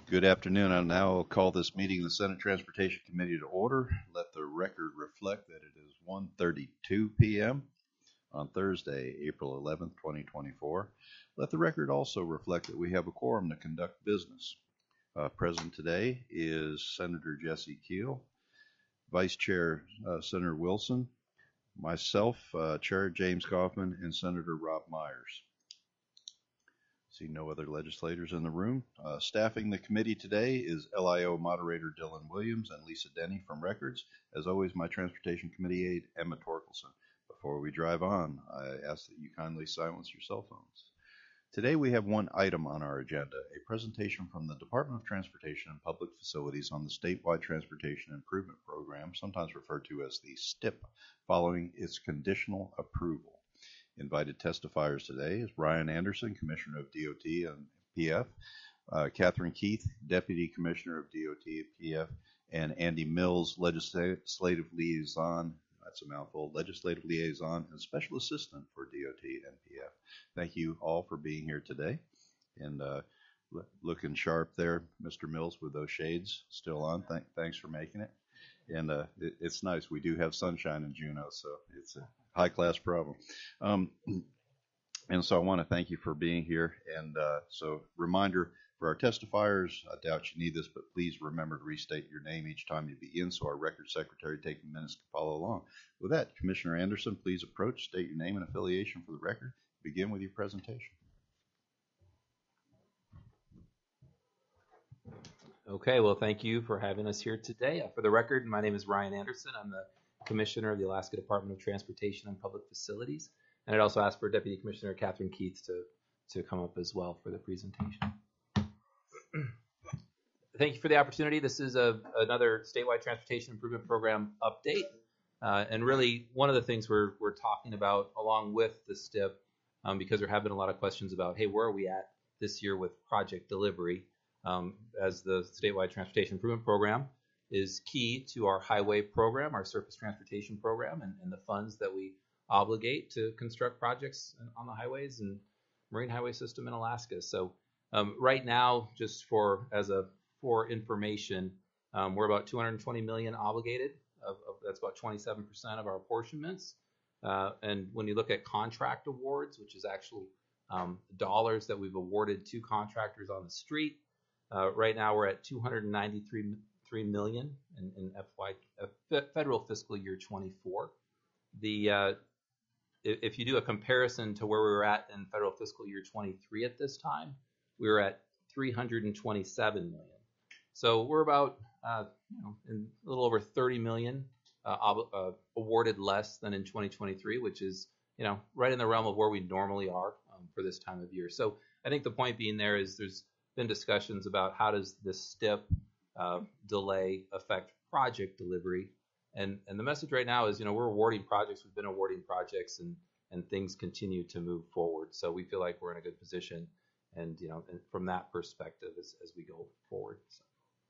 Good afternoon. I now call this meeting of the Senate Transportation Committee to order. Let the record reflect that it is 1:32 p.m. on Thursday, April 11th, 2024. Let the record also reflect that we have a quorum to conduct business. Present today is Senator Jesse Keel, Vice Chair Senator Wilson, myself, Chair James Kaufman, and Senator Rob Myers. See no other legislators in the room. Staffing the committee today is LIO Moderator Dylan Williams and Lisa Denny from Records. As always, my Transportation Committee aide, Emma Torkelson. Before we drive on, I ask that you kindly silence your cell phones. Today we have one item on our agenda, a presentation from the Department of Transportation and Public Facilities on the Statewide Transportation Improvement Program, sometimes referred to as the STIP, following its conditional approval. Invited testifiers today is Brian Anderson, Commissioner of DOT and PF, Catherine Keith, Deputy Commissioner of DOT and PF, and Andy Mills, Legislative Liaison, that's a mouthful, Legislative Liaison and Special Assistant for DOT and PF. Thank you all for being here today. And looking sharp there, Mr. Mills, with those shades still on. Thanks for making it. And it's nice. We do have sunshine in Juneau, so it's a high-class problem. And so I want to thank you for being here. And so reminder for our testifiers, I doubt you need this, but please remember to restate your name each time you begin so our record secretary taking minutes can follow along. With that, Commissioner Anderson, please approach, state your name and affiliation for the record. Begin with your presentation. Okay, well, thank you for having us here today. For the record, my name is Ryan Anderson. I'm the Commissioner of the Alaska Department of Transportation and Public Facilities. And I'd also ask for Deputy Commissioner Catherine Keith to come up as well for the presentation. Thank you for the opportunity. This is another statewide transportation improvement program update. And really, one of the things we're talking about along with the STIP, because there have been a lot of questions about, hey, where are we at this year with project delivery? As the statewide transportation improvement program is key to our highway program, our surface transportation program, and the funds that we obligate to construct projects on the highways and marine highway system in Alaska. So right now, just for information, we're about $220 million obligated. That's about 27% of our apportionments. And when you look at contract awards, which is actually dollars that we've awarded to contractors on the street, right now we're at $293 million in federal fiscal year 24. If you do a comparison to where we were at in federal fiscal year 23 at this time, we were at $327 million. So we're about in a little over $30 million awarded less than in 2023, which is right in the realm of where we normally are for this time of year. So I think the point being there is there's been discussions about how does this STIP delay affect project delivery, and the message right now is we're awarding projects, we've been awarding projects, and things continue to move forward. So we feel like we're in a good position, and and from that perspective as we go forward. So.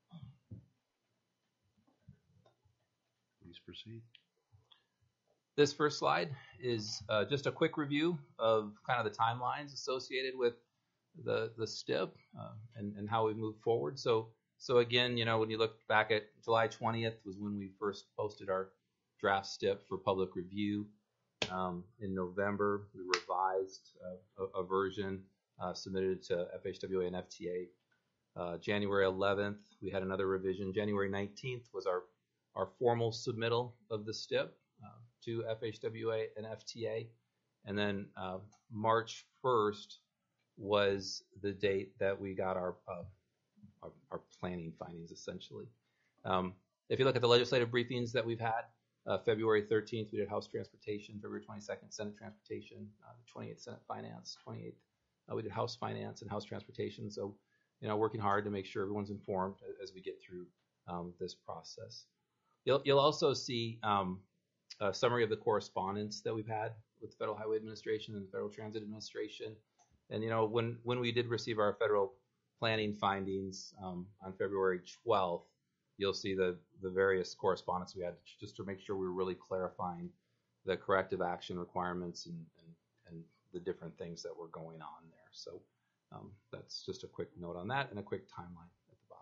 Please proceed. This first slide is just a quick review of kind of the timelines associated with the STIP and how we move forward. So again, when you look back at July 20th was when we first posted our draft STIP for public review. In November, we revised a version, submitted to FHWA and FTA. January 11th, we had another revision. January 19th was our formal submittal of the STIP to FHWA and FTA. And then March 1st was the date that we got our planning findings, essentially. If you look at the legislative briefings that we've had, February 13th, we did House Transportation, February 22nd, Senate Transportation, the 28th, Senate Finance, 28th, we did House Finance and House Transportation. So, working hard to make sure everyone's informed as we get through this process. You'll also see a summary of the correspondence that we've had with the Federal Highway Administration and the Federal Transit Administration. And, when we did receive our federal planning findings on February 12th, you'll see the various correspondence we had just to make sure we were really clarifying the corrective action requirements and the different things that were going on there. So that's just a quick note on that and a quick timeline at the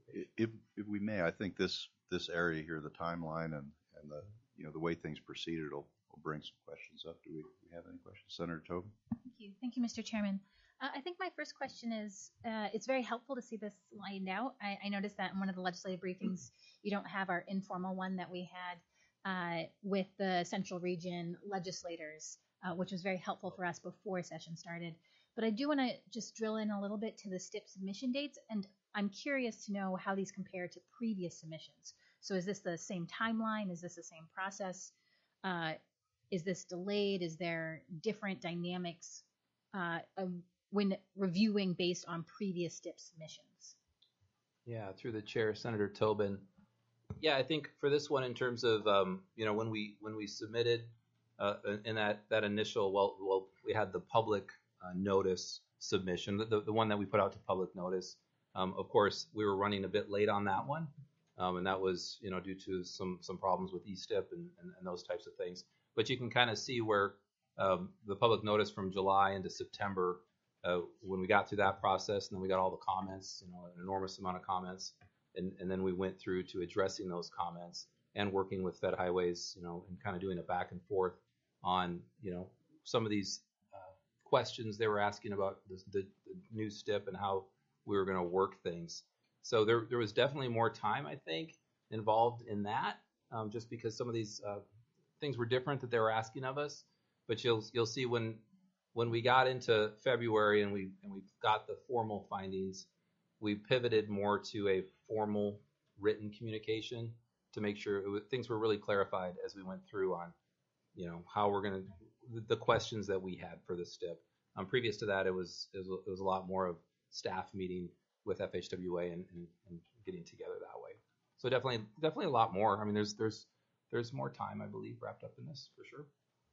If we may, I think this area here, the timeline and the the way things proceeded will bring some questions up. Do we have any questions, Senator Tobin? Thank you, Mr. Chairman. I think my first question is, it's very helpful to see this lined out. I noticed that in one of the legislative briefings, you don't have our informal one that we had with the Central Region legislators, which was very helpful for us before session started. But I do want to just drill in a little bit to the STIP submission dates, and I'm curious to know how these compare to previous submissions. So is this the same timeline? Is this the same process? Is this delayed? Is there different dynamics when reviewing based on previous STIP submissions? Yeah, through the chair, Senator Tobin. Yeah, I think for this one, in terms of when we submitted in that initial, we had the public notice submission, the one that we put out to public notice. Of course, we were running a bit late on that one, and that was due to some problems with eSTIP and those types of things. But you can kind of see where the public notice from July into September, when we got through that process, and then we got all the comments, an enormous amount of comments, and then we went through to addressing those comments and working with Fed Highways, and kind of doing a back and forth on, some of these questions they were asking about the new STIP and how we were going to work things. So there was definitely more time, I think, involved in that, just because some of these things were different that they were asking of us. But you'll see when we got into February and we got the formal findings, we pivoted more to a formal written communication to make sure things were really clarified as we went through on, how we're going to the questions that we had for the STIP. Previous to that, it was a lot more of staff meeting with FHWA and getting together that way. So definitely a lot more. I mean, there's more time, I believe, wrapped up in this for sure.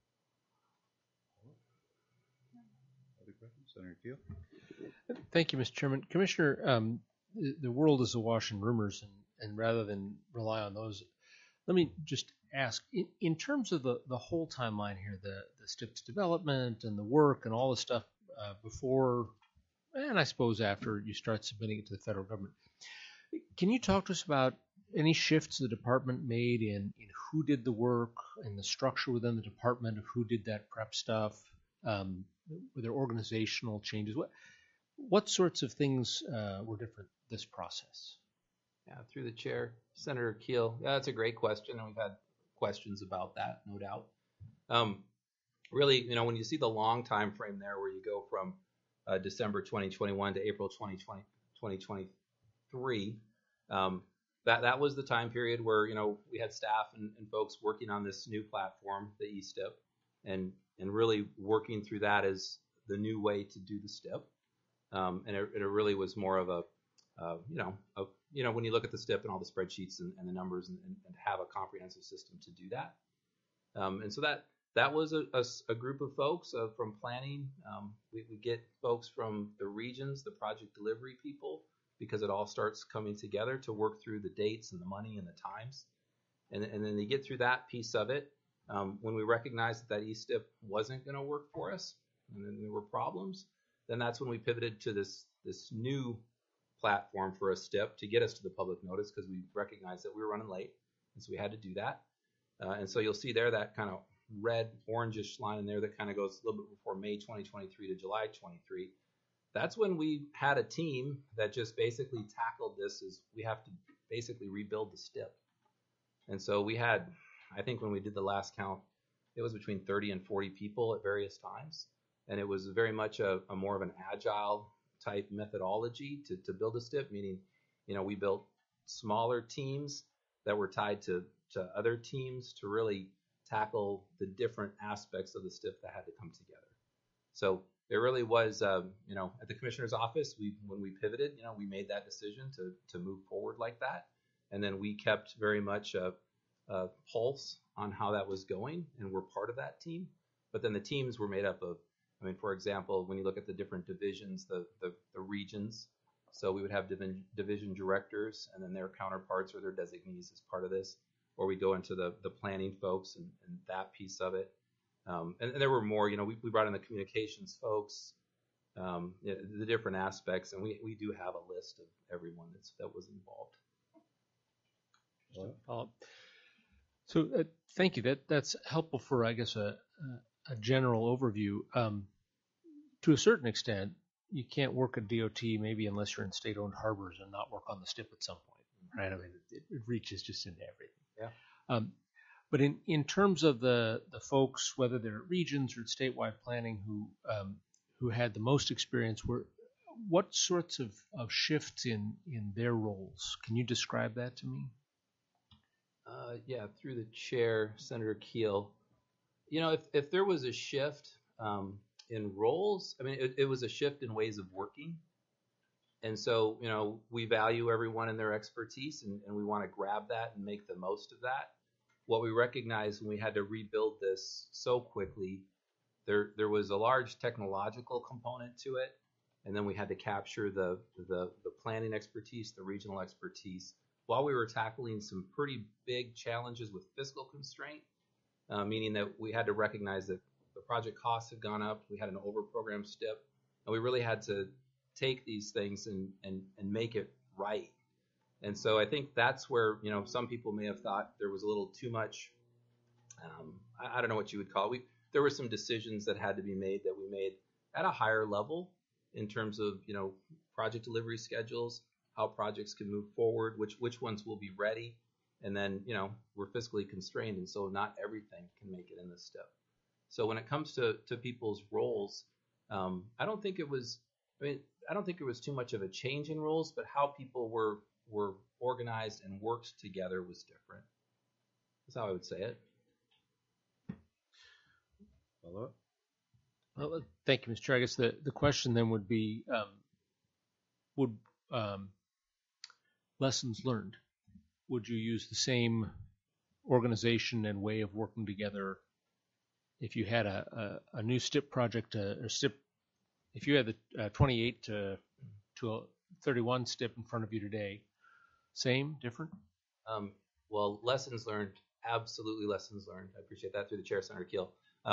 Other questions, Senator Keel? Thank you, Mr. Chairman. Commissioner, the world is awash in rumors, and rather than rely on those, let me just ask, in terms of the whole timeline here, the STIP's development and the work and all the stuff before, and I suppose after you start submitting it to the federal government, can you talk to us about any shifts the department made in who did the work and the structure within the department of who did that prep stuff? Were there organizational changes? What sorts of things were different this process? Yeah, through the chair, Senator Keel. Yeah, that's a great question, and we've had questions about that, no doubt. Really, when you see the long time frame there, where you go from December 2021 to April 2023, that was the time period where we had staff and folks working on this new platform, the eSTIP, and really working through that as the new way to do the STIP. And it really was more of a when you look at the STIP and all the spreadsheets and the numbers and have a comprehensive system to do that. And so that was a group of folks from planning. We get folks from the regions, the project delivery people, because it all starts coming together to work through the dates and the money and the times. And then they get through that piece of it. When we recognized that eSTIP wasn't going to work for us, and then there were problems, then that's when we pivoted to this new platform for a STIP to get us to the public notice, because we recognized that we were running late, and so we had to do that. And so you'll see there that kind of red orangish line in there that kind of goes a little bit before May 2023 to July 23. That's when we had a team that just basically tackled this as we have to basically rebuild the STIP. And so we had, I think when we did the last count, it was between 30 and 40 people at various times. And it was very much a more of an agile type methodology to build a STIP, meaning, we built smaller teams that were tied to other teams to really tackle the different aspects of the STIP that had to come together. So it really was, at the commissioner's office, when we pivoted, we made that decision to move forward like that. And then we kept very much a pulse on how that was going, and we're part of that team. But then the teams were made up of, for example, when you look at the different divisions, the regions, so we would have division directors and then their counterparts or their designees as part of this, or we go into the planning folks and that piece of it. And there were more, we brought in the communications folks, the different aspects, and we do have a list of everyone that was involved. So thank you. That's helpful for, I guess, a general overview. To a certain extent, you can't work at DOT maybe unless you're in state-owned harbors and not work on the STIP at some point, right? I mean, it reaches just into everything. Yeah. But in terms of the folks, whether they're regions or statewide planning, who had the most experience, what sorts of shifts in their roles? Can you describe that to me? Yeah, through the chair, Senator Keel. If there was a shift in roles, I mean, it was a shift in ways of working. And so, we value everyone and their expertise, and we want to grab that and make the most of that. What we recognized when we had to rebuild this so quickly, there was a large technological component to it, and then we had to capture the planning expertise, the regional expertise, while we were tackling some pretty big challenges with fiscal constraint, meaning that we had to recognize that the project costs had gone up, we had an over-programmed STIP, and we really had to take these things and make it right. And so I think that's where, some people may have thought there was a little too much, I don't know what you would call it. There were some decisions that had to be made that we made at a higher level in terms of, project delivery schedules, how projects can move forward, which ones will be ready. And then, we're fiscally constrained, and so not everything can make it in this STIP. So when it comes to people's roles, I don't think it was too much of a change in roles, but how people were organized and worked together was different. That's how I would say it. Well, thank you, Mr. Chair. I guess the question then would be, would lessons learned, would you use the same organization and way of working together if you had a new STIP project, or STIP, if you had the 28 to 31 STIP in front of you today? Same, different? Well, lessons learned, absolutely lessons learned. I appreciate that through the chair, Senator Keel.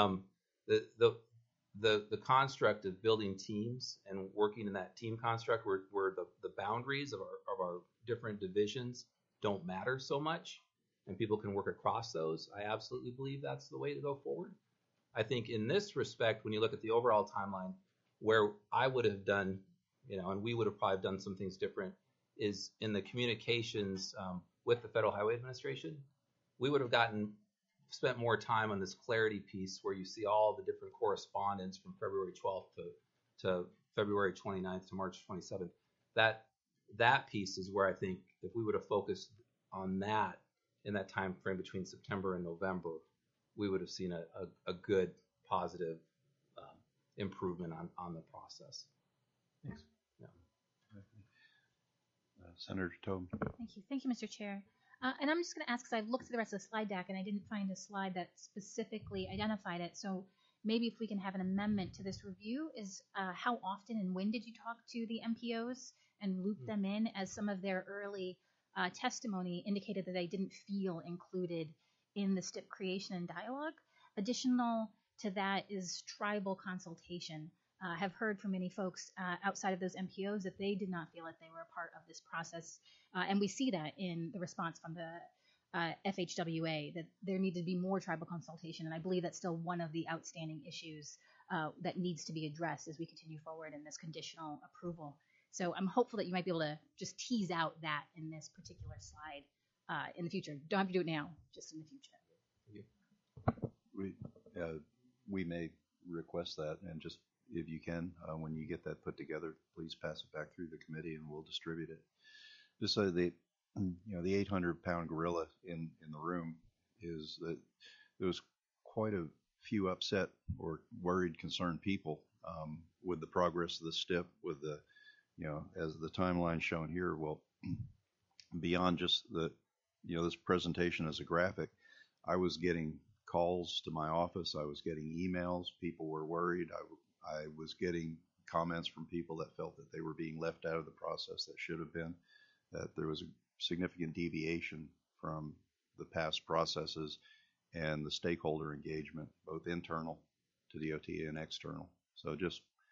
The construct of building teams and working in that team construct where the boundaries of our different divisions don't matter so much and people can work across those, I absolutely believe that's the way to go forward. I think in this respect, when you look at the overall timeline, where I would have done, and we would have probably done some things different, is in the communications with the Federal Highway Administration. We would have spent more time on this clarity piece where you see all the different correspondence from February 12th to February 29th to March 27th. That piece is where I think if we would have focused on that in that time frame between September and November, we would have seen a good, positive improvement on the process. Thanks. Yeah. Senator Tobin. Thank you, Mr. Chair. And I'm just going to ask, because I've looked through the rest of the slide deck and I didn't find a slide that specifically identified it. So maybe if we can have an amendment to this review, is how often and when did you talk to the MPOs and loop them in, as some of their early testimony indicated that they didn't feel included in the STIP creation and dialogue. Additional to that is tribal consultation. I have heard from many folks outside of those MPOs that they did not feel that they were a part of this process. And we see that in the response from the FHWA, that there needed to be more tribal consultation. And I believe that's still one of the outstanding issues that needs to be addressed as we continue forward in this conditional approval. So I'm hopeful that you might be able to just tease out that in this particular slide in the future. Don't have to do it now, just in the future. We may request that, and just if you can, when you get that put together, please pass it back through the committee and we'll distribute it. Just so the 800-pound gorilla in the room is that there was quite a few upset or worried, concerned people with the progress of the STIP, with the, as the timeline shown here. Well, beyond just this presentation as a graphic, I was getting calls to my office. I was getting emails. People were worried. I was getting comments from people that felt that they were being left out of the process that should have been, that there was a significant deviation from the past processes and the stakeholder engagement, both internal to the DOT and external. So just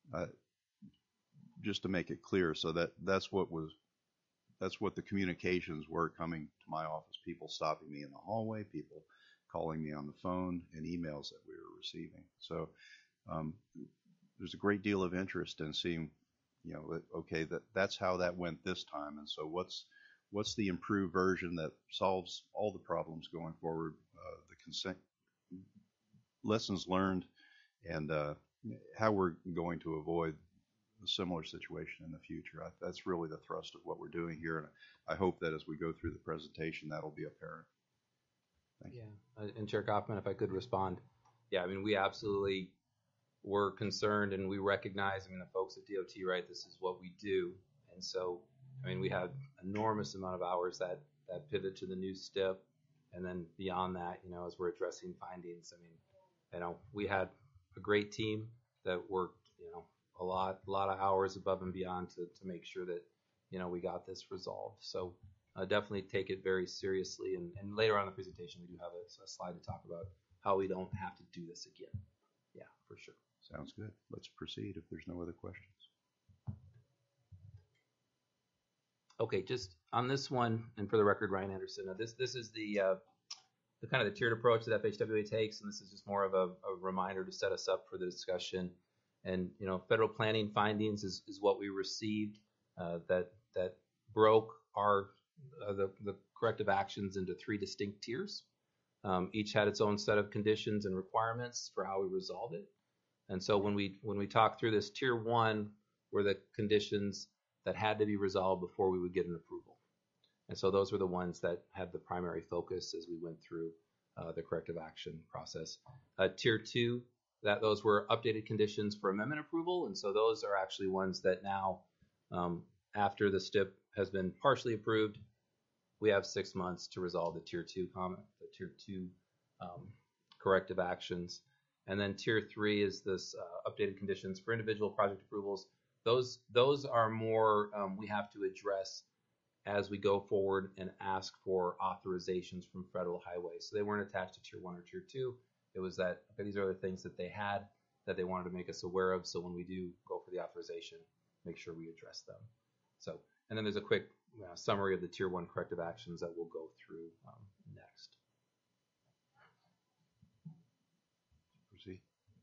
just to make it clear, so that's what the communications were coming to my office. People stopping me in the hallway, people calling me on the phone, and emails that we were receiving. So there's a great deal of interest in seeing, okay, that's how that went this time, and so what's the improved version that solves all the problems going forward, the consent lessons learned, and how we're going to avoid a similar situation in the future. That's really the thrust of what we're doing here, and I hope that as we go through the presentation, that'll be apparent. Thank you. Yeah, and Chair Kaufman, if I could respond. Yeah, I mean, we absolutely were concerned, and we recognize, I mean, the folks at DOT, right, this is what we do. And so, I mean, we had enormous amount of hours that pivot to the new STIP. And then beyond that, as we're addressing findings, I mean, we had a great team that worked, a lot of hours above and beyond to make sure that, we got this resolved. So definitely take it very seriously. And later on in the presentation, we do have a slide to talk about how we don't have to do this again. Yeah, for sure. Sounds good. Let's proceed if there's no other questions. Okay, just on this one, and for the record, Ryan Anderson, this is the kind of the tiered approach that FHWA takes, and this is just more of a reminder to set us up for the discussion. And federal planning findings is what we received that broke our the corrective actions into 3 distinct tiers. Each had its own set of conditions and requirements for how we resolved it. And so when we talk through this, tier 1 were the conditions that had to be resolved before we would get an approval. And so those were the ones that had the primary focus as we went through the corrective action process. Tier 2, those were updated conditions for amendment approval. And so those are actually ones that now, after the STIP has been partially approved, we have 6 months to resolve the tier 2 corrective actions. And then tier 3 is this updated conditions for individual project approvals. Those are more we have to address as we go forward and ask for authorizations from federal highways. So they weren't attached to tier 1 or tier 2. It was that, okay, these are the things that they had that they wanted to make us aware of. So when we do go for the authorization, make sure we address them. So, and then there's a quick summary of the tier 1 corrective actions that we'll go through next. Proceed.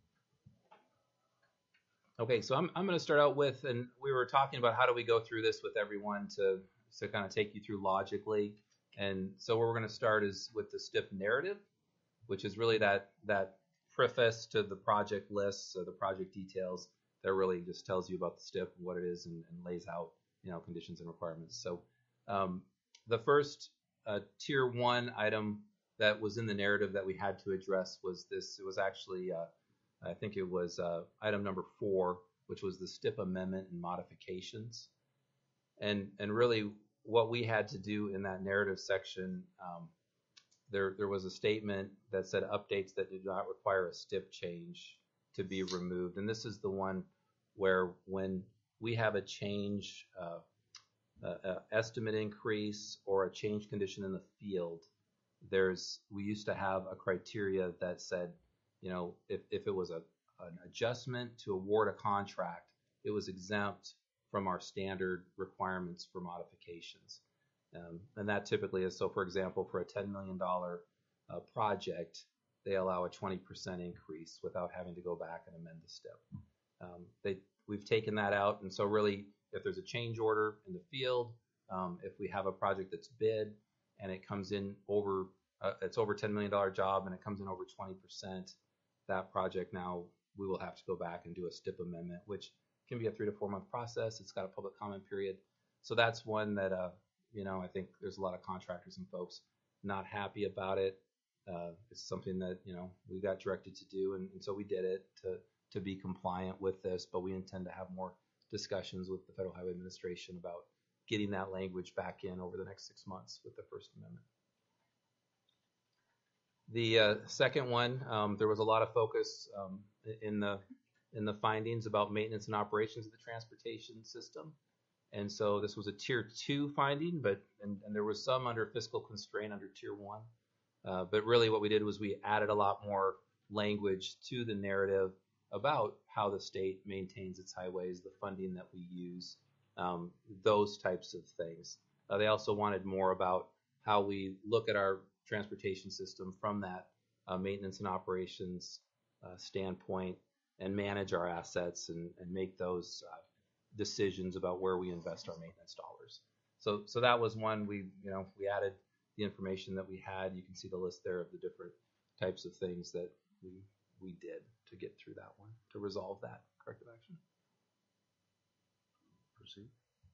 Okay, so I'm going to start out with, and we were talking about how do we go through this with everyone to kind of take you through logically. And so where we're going to start is with the STIP narrative, which is really that preface to the project list, so the project details that really just tells you about the STIP and what it is and lays out conditions and requirements. So the first tier 1 item that was in the narrative that we had to address was this. It was actually I think it was item number 4, which was the STIP amendment and modifications. And really what we had to do in that narrative section, there was a statement that said updates that did not require a STIP change to be removed. And this is the one where when we have a change, estimate increase or a change condition in the field, we used to have a criteria that said, if it was an adjustment to award a contract, it was exempt from our standard requirements for modifications. And that typically is, so for example, for a $10 million project, they allow a 20% increase without having to go back and amend the STIP. We've taken that out, and so really, if there's a change order in the field, if we have a project that's bid and it comes in over, it's over $10 million job and it comes in over 20%, that project now we will have to go back and do a STIP amendment, which can be a 3 to 4 month process. It's got a public comment period, so that's one that I think there's a lot of contractors and folks not happy about it. It's something that we got directed to do, and so we did it to be compliant with this. But we intend to have more discussions with the Federal Highway Administration about getting that language back in over the next 6 months with the First Amendment. The second one, there was a lot of focus in the findings about maintenance and operations of the transportation system. And so this was a tier 2 finding, and there was some under fiscal constraint under tier 1. But really what we did was we added a lot more language to the narrative about how the state maintains its highways, the funding that we use, those types of things. They also wanted more about how we look at our transportation system from that maintenance and operations standpoint and manage our assets and make those decisions about where we invest our maintenance dollars. So that was one we added the information that we had. You can see the list there of the different types of things that we did to get through that one, to resolve that corrective action. Proceed.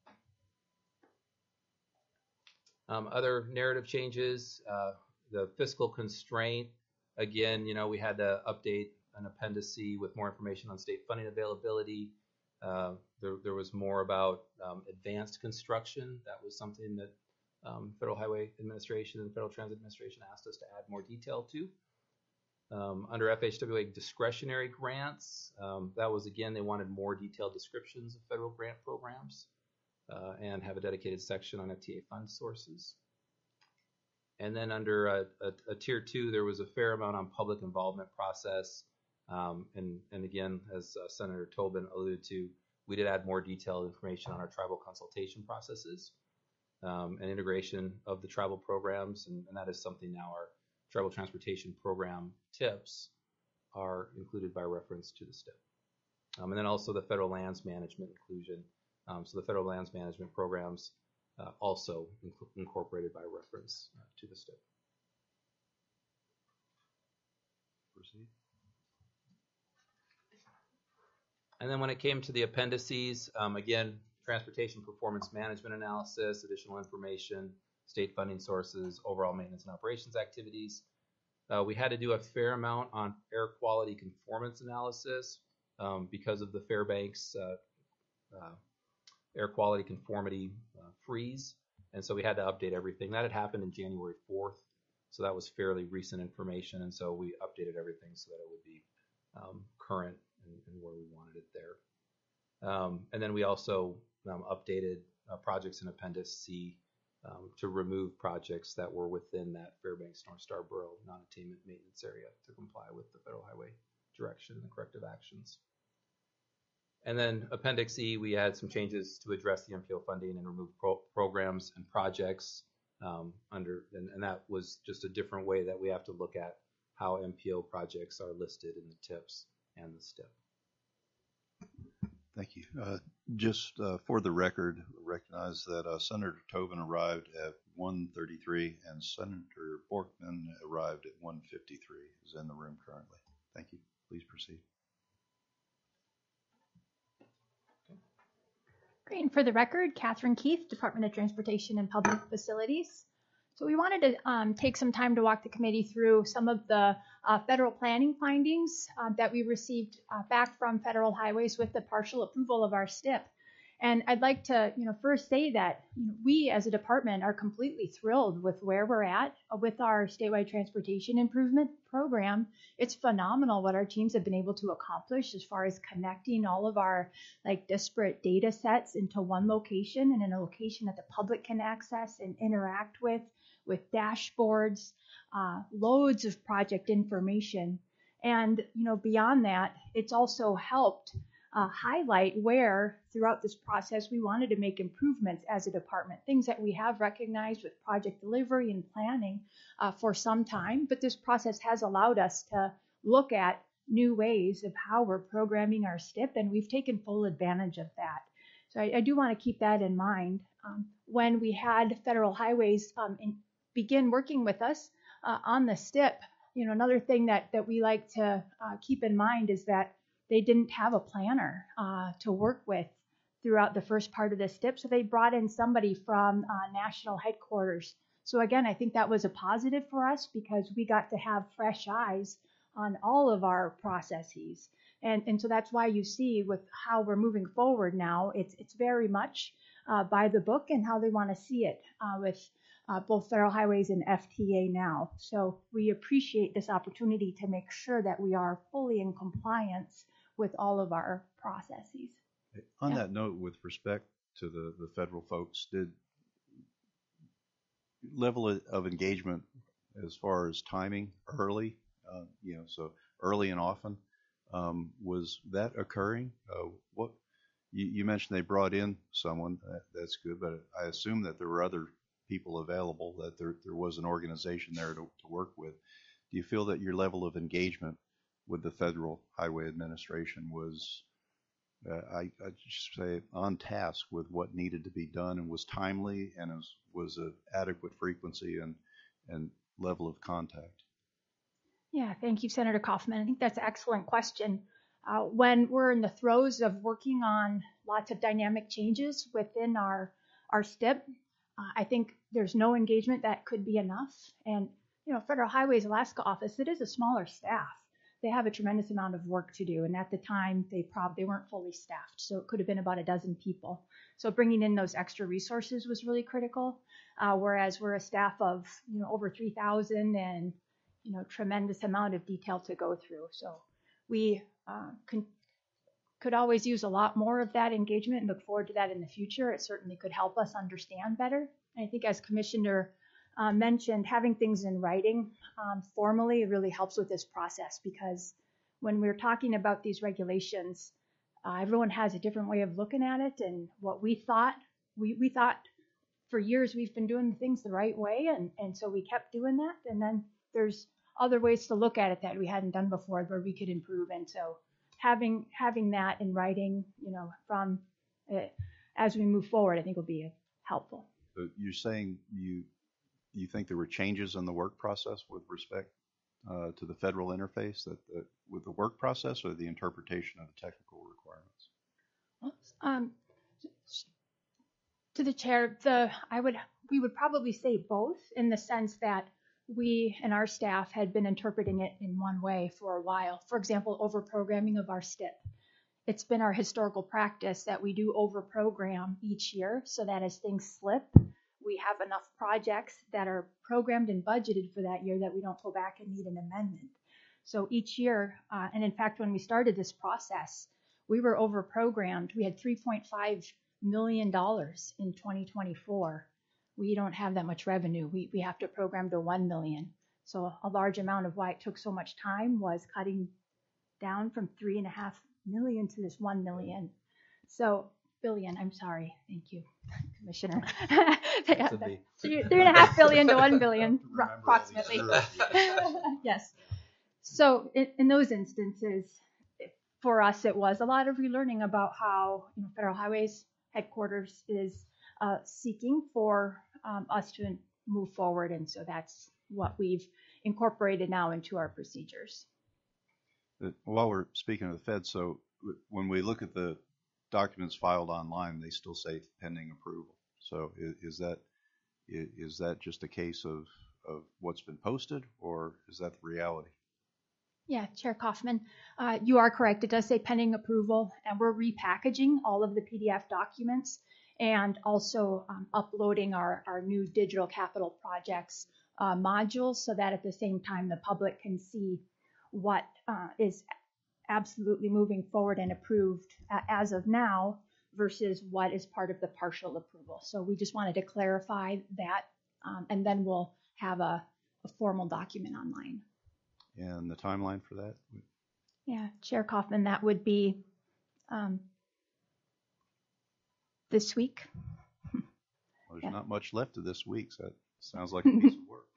Other narrative changes, the fiscal constraint. Again, we had to update an Appendix C with more information on state funding availability. There was more about advanced construction. That was something that Federal Highway Administration and Federal Transit Administration asked us to add more detail to. Under FHWA discretionary grants, that was, again, they wanted more detailed descriptions of federal grant programs and have a dedicated section on FTA fund sources. And then under a tier 2, there was a fair amount on public involvement process. And again, as Senator Tobin alluded to, we did add more detailed information on our tribal consultation processes and integration of the tribal programs. And that is something now our tribal transportation program tips are included by reference to the STIP. And then also the federal lands management inclusion. So the federal lands management programs also incorporated by reference to the STIP. Proceed. And then when it came to the appendices, again, transportation performance management analysis, additional information, state funding sources, overall maintenance and operations activities. We had to do a fair amount on air quality conformance analysis because of the Fairbanks air quality conformity freeze. And so we had to update everything. That had happened in January 4th. So that was fairly recent information. And so we updated everything so that it would be current and where we wanted it there. And then we also updated projects in Appendix C to remove projects that were within that Fairbanks North Starborough non-attainment maintenance area to comply with the Federal Highway Direction and the corrective actions. And then Appendix E, we had some changes to address the MPO funding and remove programs and projects and that was just a different way that we have to look at how MPO projects are listed in the TIPS and the STIP. Thank you. Just for the record, recognize that Senator Tobin arrived at 1:33 and Senator Borkman arrived at 1:53. Is in the room currently. Thank you. Please proceed. Great. And for the record, Catherine Keith, Department of Transportation and Public Facilities. So we wanted to take some time to walk the committee through some of the federal planning findings that we received back from Federal Highways with the partial approval of our STIP. And I'd like to, first say that we as a department are completely thrilled with where we're at with our statewide transportation improvement program. It's phenomenal what our teams have been able to accomplish as far as connecting all of our disparate data sets into one location and in a location that the public can access and interact with dashboards, loads of project information. And, beyond that, it's also helped highlight where throughout this process we wanted to make improvements as a department, things that we have recognized with project delivery and planning for some time, but this process has allowed us to look at new ways of how we're programming our STIP, and we've taken full advantage of that. So I do want to keep that in mind. When we had Federal Highways begin working with us on the STIP, another thing that we like to keep in mind is that they didn't have a planner to work with throughout the first part of the STIP, so they brought in somebody from national headquarters. So again, I think that was a positive for us because we got to have fresh eyes on all of our processes. And so that's why you see with how we're moving forward now, it's very much by the book and how they want to see it with both Federal Highways and FTA now. So we appreciate this opportunity to make sure that we are fully in compliance with all of our processes. On that note, with respect to the federal folks, did level of engagement as far as timing early, so early and often, Was that occurring? What you mentioned they brought in someone. That's good, but I assume that there were other people available, that there was an organization there to work with. Do you feel that your level of engagement with the Federal Highway Administration was, I just say, on task with what needed to be done, and was timely, and was an adequate frequency and level of contact? Yeah, thank you, Senator Kaufman. I think that's an excellent question. When we're in the throes of working on lots of dynamic changes within our STIP, I think there's no engagement that could be enough. And, Federal Highways Alaska office, it is a smaller staff. They have a tremendous amount of work to do. And at the time, they weren't fully staffed. So it could have been about a dozen people. So bringing in those extra resources was really critical. Whereas we're a staff of, over 3,000 and, tremendous amount of detail to go through. So we could always use a lot more of that engagement and look forward to that in the future. It certainly could help us understand better. And I think, as Commissioner mentioned, having things in writing formally really helps with this process, because when we're talking about these regulations, everyone has a different way of looking at it. And what we thought for years we've been doing things the right way, and so we kept doing that. And then there's other ways to look at it that we hadn't done before where we could improve. And so having that in writing, from as we move forward, I think will be helpful. So you're saying you think there were changes in the work process with respect to the federal interface, that with the work process, or the interpretation of the technical requirements? To the chair, we would probably say both, in the sense that we and our staff had been interpreting it in one way for a while. For example, overprogramming of our STIP. It's been our historical practice that we do overprogram each year, so that as things slip, we have enough projects that are programmed and budgeted for that year that we don't go back and need an amendment. So each year, and in fact, when we started this process, we were overprogrammed. We had $3.5 million in 2024. We don't have that much revenue. We have to program to 1 million. So a large amount of why it took so much time was cutting down from 3.5 million to this 1 million. So billion, I'm sorry. Thank you, Commissioner. 3.5 billion to 1 billion, approximately. Yes. So in those instances, for us, it was a lot of relearning about how Federal Highways headquarters is seeking for us to move forward. And so that's what we've incorporated now into our procedures. While we're speaking of the Fed, so when we look at the documents filed online, they still say pending approval. So is that just a case of what's been posted, or is that the reality? Yeah, Chair Kaufman, you are correct. It does say pending approval, and we're repackaging all of the PDF documents and also uploading our new digital capital projects modules, so that at the same time the public can see what is absolutely moving forward and approved as of now versus what is part of the partial approval. So we just wanted to clarify that, and then we'll have a formal document online. And the timeline for that? Yeah, Chair Kaufman, that would be this week. Well, there's not much left of this week, so that sounds like a piece of work.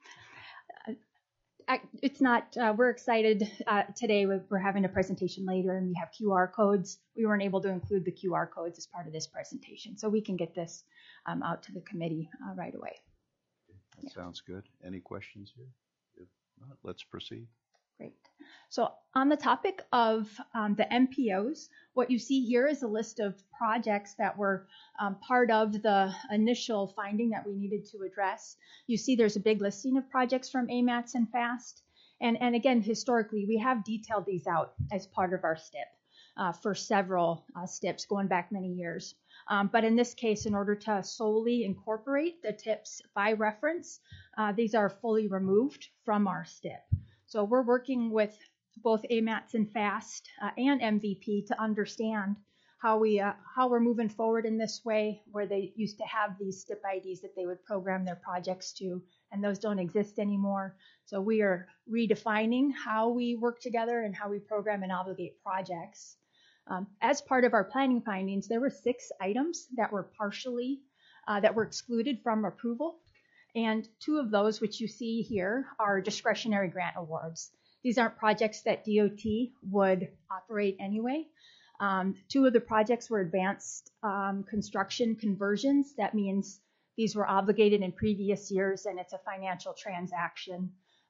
It's not, we're excited today. We're having a presentation later, and we have QR codes. We weren't able to include the QR codes as part of this presentation, so we can get this out to the committee right away. That sounds good. Any questions here? If not, let's proceed. Great. So on the topic of the MPOs, what you see here is a list of projects that were part of the initial finding that we needed to address. You see there's a big listing of projects from AMATS and FAST. And again, historically, we have detailed these out as part of our STIP for several STIPs going back many years. But in this case, in order to solely incorporate the TIPs by reference, these are fully removed from our STIP. So we're working with both AMATS and FAST and MVP to understand how we're moving forward in this way, where they used to have these STIP IDs that they would program their projects to, and those don't exist anymore. So we are redefining how we work together and how we program and obligate projects. As part of our planning findings, there were 6 items that were that were excluded from approval. And 2 of those, which you see here, are discretionary grant awards. These aren't projects that DOT would operate anyway. 2 of the projects were advanced construction conversions. That means these were obligated in previous years, and it's a financial transaction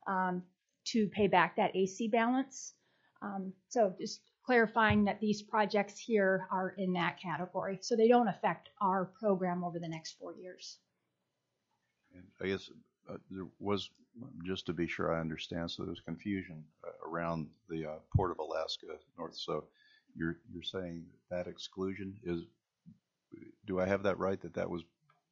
to pay back that AC balance. So just clarifying that these projects here are in that category, so they don't affect our program over the next 4 years. And I guess there was, just to be sure I understand, so there's confusion around the Port of Alaska North. So you're saying that exclusion is, do I have that right, that was,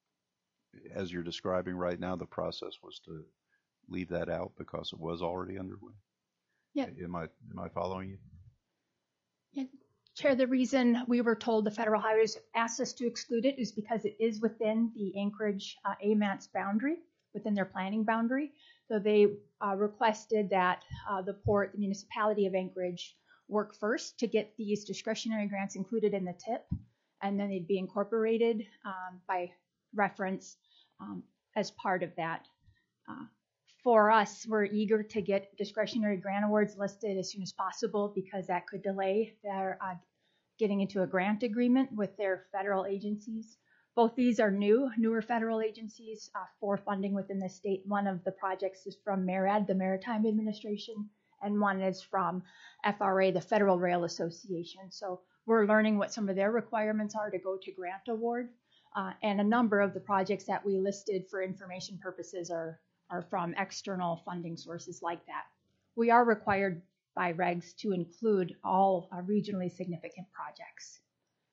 as you're describing right now, the process was to leave that out because it was already underway? Yeah. Am I following you? Yeah. Chair, the reason we were told the Federal Highways asked us to exclude it is because it is within the Anchorage AMAT's boundary, within their planning boundary. So they requested that the municipality of Anchorage, work first to get these discretionary grants included in the TIP, and then they'd be incorporated by reference as part of that. For us, we're eager to get discretionary grant awards listed as soon as possible because that could delay their getting into a grant agreement with their federal agencies. Both these are newer federal agencies for funding within the state. One of the projects is from MARAD, the Maritime Administration, and one is from FRA, the Federal Rail Association. So we're learning what some of their requirements are to go to grant award. And a number of the projects that we listed for information purposes are from external funding sources like that. We are required by regs to include all regionally significant projects.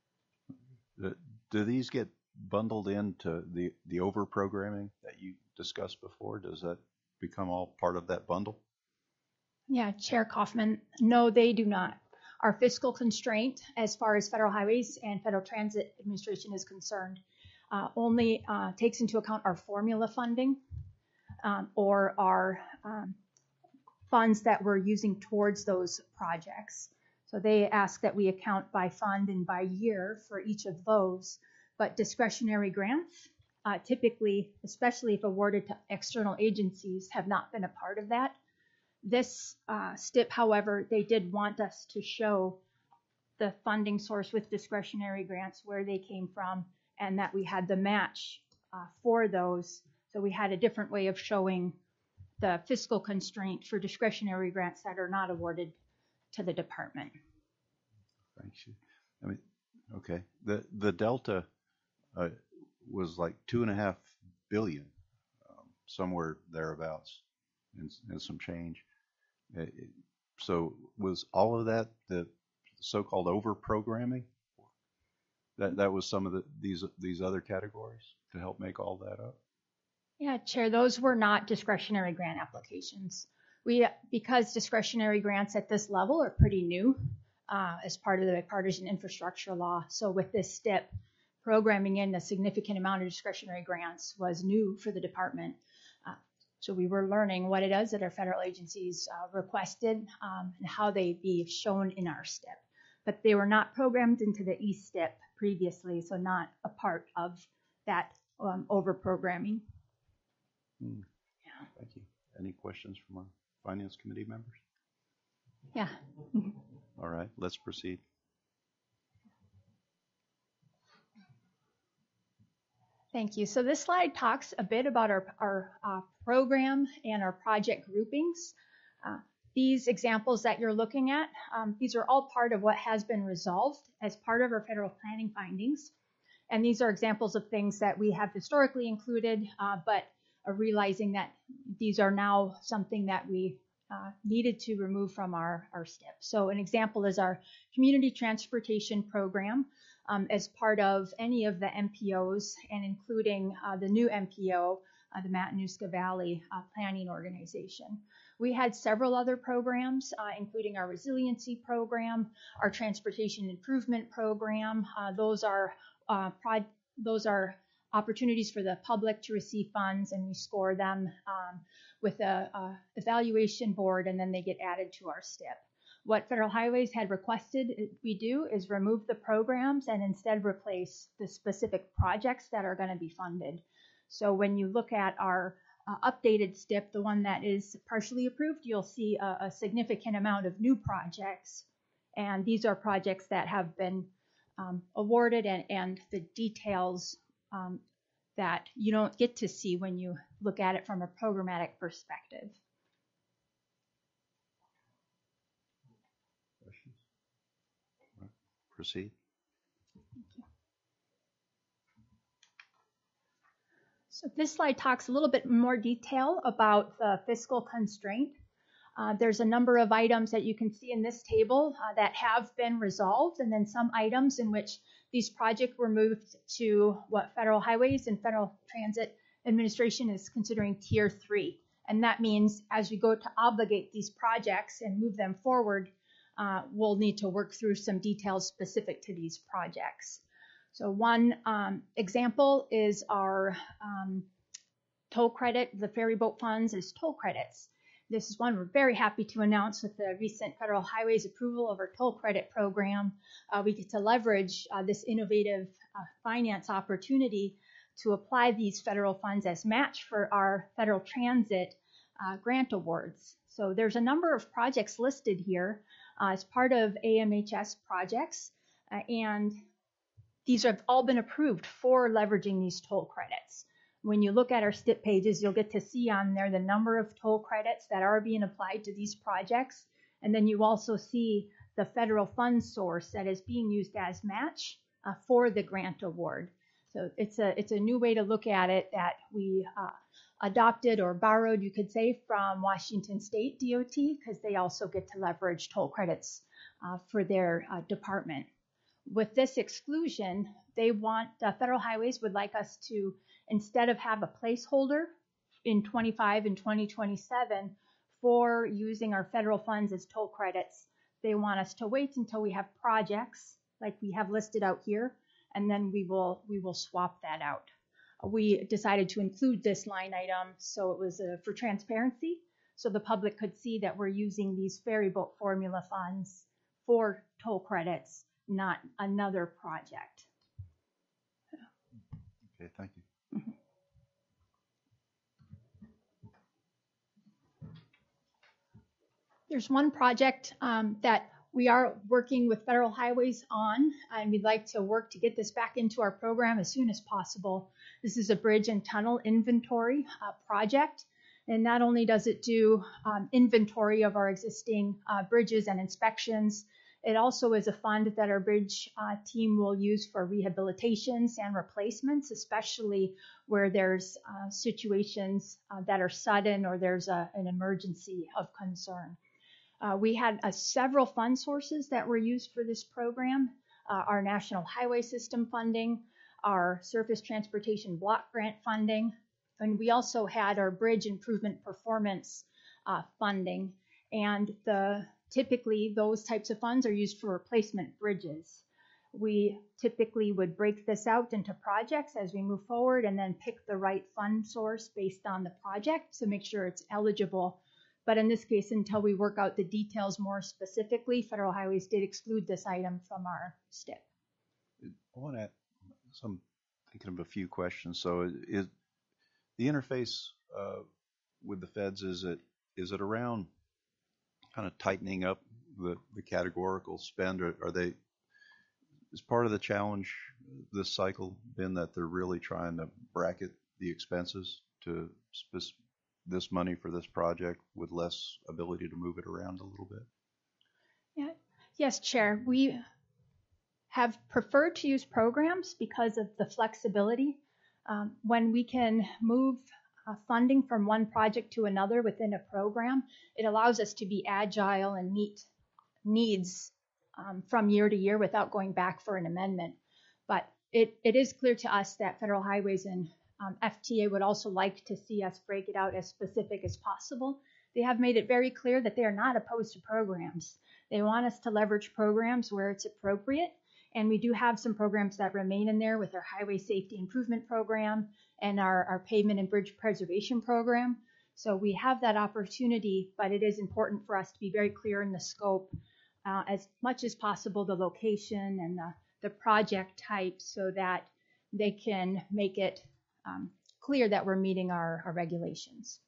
Do these get bundled into the over-programming that you discussed before? Does that become all part of that bundle? Yeah, Chair Kaufman, no, they do not. Our fiscal constraint as far as Federal Highways and Federal Transit Administration is concerned only takes into account our formula funding or our funds that we're using towards those projects. So they ask that we account by fund and by year for each of those, but discretionary grants, typically, especially if awarded to external agencies, have not been a part of that. This STIP, however, they did want us to show the funding source with discretionary grants, where they came from, and that we had the match for those. So we had a different way of showing the fiscal constraint for discretionary grants that are not awarded to the department. Thank you. I mean, okay. The delta was like $2.5 billion, somewhere thereabouts, and some change. So was all of that the so-called over-programming? That was some of these other categories to help make all that up? Yeah, Chair, those were not discretionary grant applications. Because discretionary grants at this level are pretty new as part of the bipartisan infrastructure law. So with this STIP, programming in a significant amount of discretionary grants was new for the department. So we were learning what it is that our federal agencies requested and how they be shown in our STIP. But they were not programmed into the E-STIP previously, so not a part of that over-programming. Yeah. Thank you. Any questions from our Finance Committee members? Yeah. All right, let's proceed. Thank you. So this slide talks a bit about our program and our project groupings. These examples that you're looking at, these are all part of what has been resolved as part of our federal planning findings. And these are examples of things that we have historically included, but are realizing that these are now something that we needed to remove from our STIP. So an example is our community transportation program as part of any of the MPOs, and including the new MPO, the Matanuska Valley Planning Organization. We had several other programs, including our resiliency program, our transportation improvement program. Those are opportunities for the public to receive funds, and we score them with a evaluation board, and then they get added to our STIP. What Federal Highways had requested we do is remove the programs and instead replace the specific projects that are going to be funded. So when you look at our updated STIP, the one that is partially approved, you'll see a significant amount of new projects. And these are projects that have been awarded and the details that you don't get to see when you look at it from a programmatic perspective. Questions? Proceed. So this slide talks a little bit more detail about the fiscal constraint. There's a number of items that you can see in this table that have been resolved, and then some items in which these projects were moved to what Federal Highways and Federal Transit Administration is considering Tier 3. And that means as we go to obligate these projects and move them forward, we'll need to work through some details specific to these projects. So one example is our toll credit, the ferry boat funds as toll credits. This is one we're very happy to announce with the recent Federal Highways approval of our toll credit program. We get to leverage this innovative finance opportunity to apply these federal funds as match for our federal transit grant awards. So there's a number of projects listed here as part of AMHS projects, and these have all been approved for leveraging these toll credits. When you look at our STIP pages, you'll get to see on there the number of toll credits that are being applied to these projects. And then you also see the federal fund source that is being used as match for the grant award. So it's a new way to look at it that we adopted or borrowed, you could say, from Washington State DOT, because they also get to leverage toll credits for their department. With this exclusion, they want Federal Highways would like us to, instead of have a placeholder in 25 and 2027 for using our federal funds as toll credits, they want us to wait until we have projects like we have listed out here, and then we will swap that out. We decided to include this line item so it was for transparency, so the public could see that we're using these ferry boat formula funds for toll credits, not another project. Okay, thank you. Mm-hmm. There's one project that we are working with Federal Highways on, and we'd like to work to get this back into our program as soon as possible. This is a bridge and tunnel inventory project, and not only does it do inventory of our existing bridges and inspections, it also is a fund that our bridge team will use for rehabilitations and replacements, especially where there's situations that are sudden or there's an emergency of concern. We had several fund sources that were used for this program, our National Highway System funding, our Surface Transportation Block Grant funding, and we also had our Bridge Improvement Performance funding. And typically those types of funds are used for replacement bridges. We typically would break this out into projects as we move forward and then pick the right fund source based on the project to make sure it's eligible. But in this case, until we work out the details more specifically, Federal Highways did exclude this item from our STIP. I want to add some, thinking of a few questions. So is the interface with the feds, is it around kind of tightening up the categorical spend? Are they, is part of the challenge this cycle been that they're really trying to bracket the expenses to this money for this project with less ability to move it around a little bit? Yeah. Yes, Chair. We have preferred to use programs because of the flexibility. When we can move funding from one project to another within a program, it allows us to be agile and meet needs from year to year without going back for an amendment. But it is clear to us that Federal Highways and FTA would also like to see us break it out as specific as possible. They have made it very clear that they are not opposed to programs. They want us to leverage programs where it's appropriate, And we do have some programs that remain in there with our highway safety improvement program and our pavement and bridge preservation program. So we have that opportunity, but it is important for us to be very clear in the scope, as much as possible, the location and the project type, so that they can make it clear that we're meeting our regulations.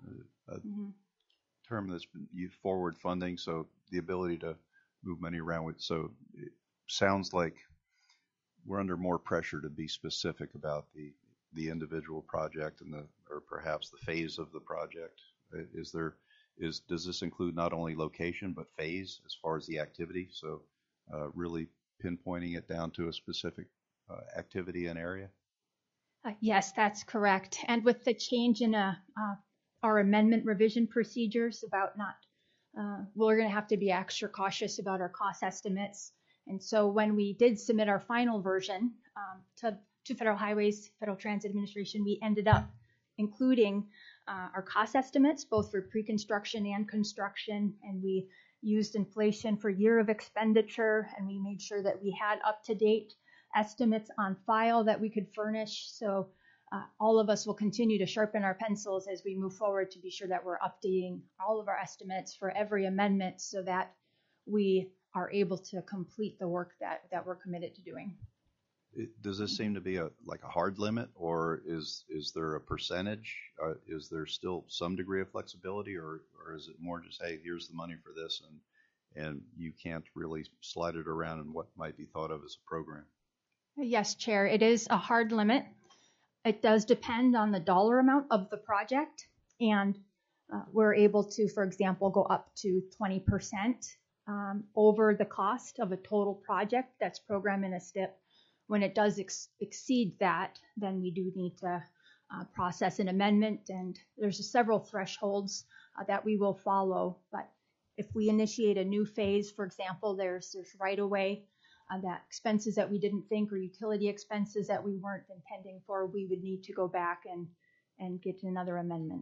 Term that's been forward funding, so the ability to move money around with. So it sounds like we're under more pressure to be specific about the individual project and or perhaps the phase of the project. Does this include not only location but phase as far as the activity? So really pinpointing it down to a specific activity and area. Yes, that's correct. And with the change in our amendment revision procedures about we're going to have to be extra cautious about our cost estimates. And so when we did submit our final version to Federal Highways, Federal Transit Administration, we ended up including our cost estimates, both for pre-construction and construction. And we used inflation for year of expenditure, and we made sure that we had up-to-date estimates on file that we could furnish. So all of us will continue to sharpen our pencils as we move forward to be sure that we're updating all of our estimates for every amendment so that we are able to complete the work that we're committed to doing. Does this seem to be like a hard limit, or is there a percentage? Is there still some degree of flexibility, or is it more just, hey, here's the money for this, and you can't really slide it around in what might be thought of as a program? Yes, Chair, it is a hard limit. It does depend on the dollar amount of the project, and we're able to, for example, go up to 20% over the cost of a total project that's programmed in a STIP. When it does exceed that, then we do need to process an amendment, and there's several thresholds that we will follow. But if we initiate a new phase, for example, there's right-of-way, that expenses that we didn't think, or utility expenses that we weren't intending for, we would need to go back and get another amendment.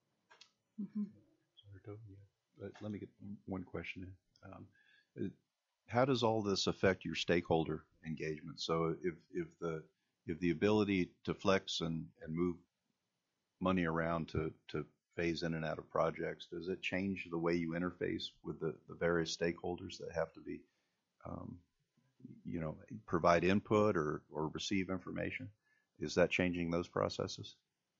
Let me get one question in. How does all this affect your stakeholder engagement? So if the ability to flex and move money around to phase in and out of projects, does it change the way you interface with the various stakeholders that have to be provide input or receive information? Is that changing those processes?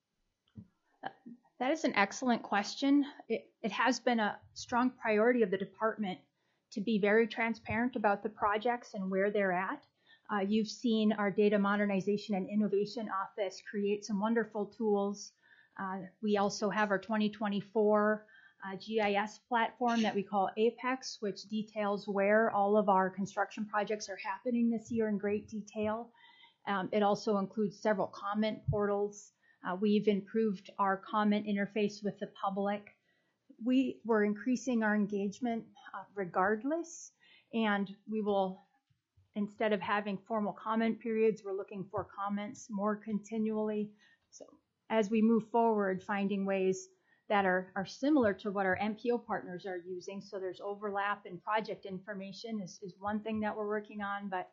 That is an excellent question. It has been a strong priority of the department to be very transparent about the projects and where they're at. You've seen our Data Modernization and Innovation Office create some wonderful tools. We also have our 2024 GIS platform that we call Apex, which details where all of our construction projects are happening this year in great detail. It also includes several comment portals. We've improved our comment interface with the public. We were increasing our engagement regardless, and we will, instead of having formal comment periods, we're looking for comments more continually. So as we move forward, finding ways that are similar to what our MPO partners are using. So there's overlap in project information is one thing that we're working on, but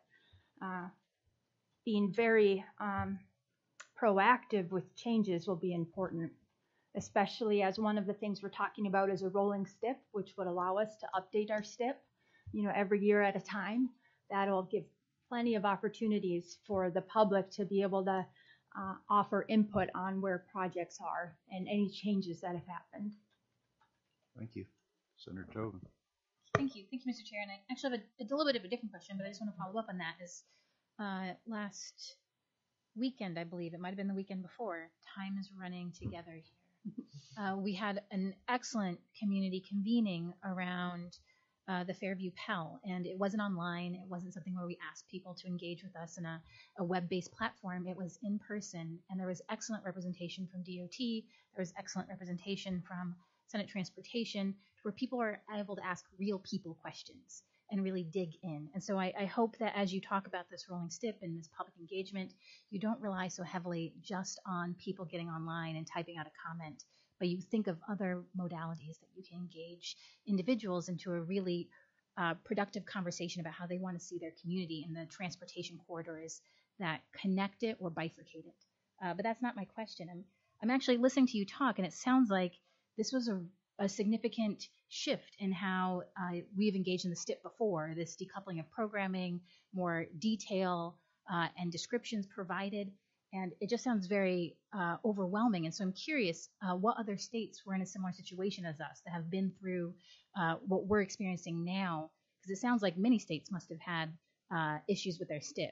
being very proactive with changes will be important, especially as one of the things we're talking about is a rolling STIP, which would allow us to update our STIP, every year at a time. That'll give plenty of opportunities for the public to be able to offer input on where projects are and any changes that have happened. Thank you. Senator Tobin. Thank you, Mr. Chair. And I actually have a little bit of a different question, but I just want to follow up on that. Last weekend, I believe, it might have been the weekend before, time is running together here. We had an excellent community convening around the Fairview Pell, and it wasn't online. It wasn't something where we asked people to engage with us in a web-based platform. It was in person, and there was excellent representation from DOT. There was excellent representation from Senate Transportation, where people are able to ask real people questions and really dig in. And so I hope that as you talk about this rolling STIP and this public engagement, you don't rely so heavily just on people getting online and typing out a comment, but you think of other modalities that you can engage individuals into a really productive conversation about how they want to see their community, and the transportation corridors that connect it or bifurcate it. But that's not my question. I'm actually listening to you talk, and it sounds like this was a significant shift in how we've engaged in the STIP before, this decoupling of programming, more detail and descriptions provided. And it just sounds very overwhelming. And so I'm curious what other states were in a similar situation as us that have been through what we're experiencing now, because it sounds like many states must have had issues with their STIP.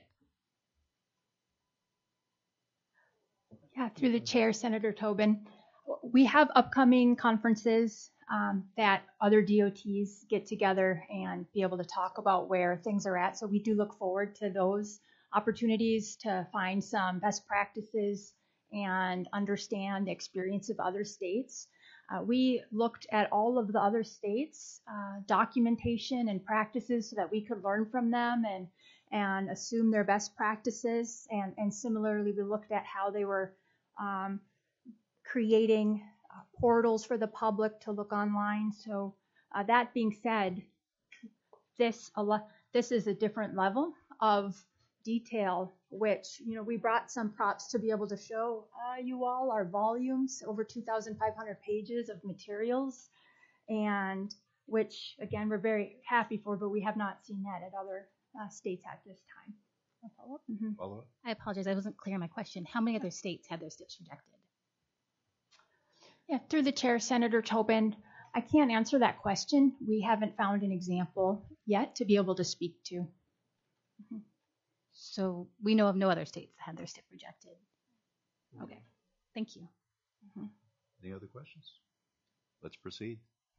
Yeah, through the chair, Senator Tobin. We have upcoming conferences that other DOTs get together and be able to talk about where things are at. So we do look forward to those opportunities to find some best practices and understand the experience of other states. We looked at all of the other states' documentation and practices so that we could learn from them and assume their best practices. And similarly, we looked at how they were creating portals for the public to look online. So that being said, this is a different level of detail, which, we brought some props to be able to show you all our volumes, over 2,500 pages of materials, and which, again, we're very happy for, but we have not seen that at other states at this time. Follow up? Mm-hmm. Follow up? I apologize, I wasn't clear on my question. How many other states had their STIPs rejected? Yeah, through the chair, Senator Tobin, I can't answer that question. We haven't found an example yet to be able to speak to. Mm-hmm. So we know of no other states that had their STIP rejected. Okay, thank you. Mm-hmm. Any other questions? Let's proceed.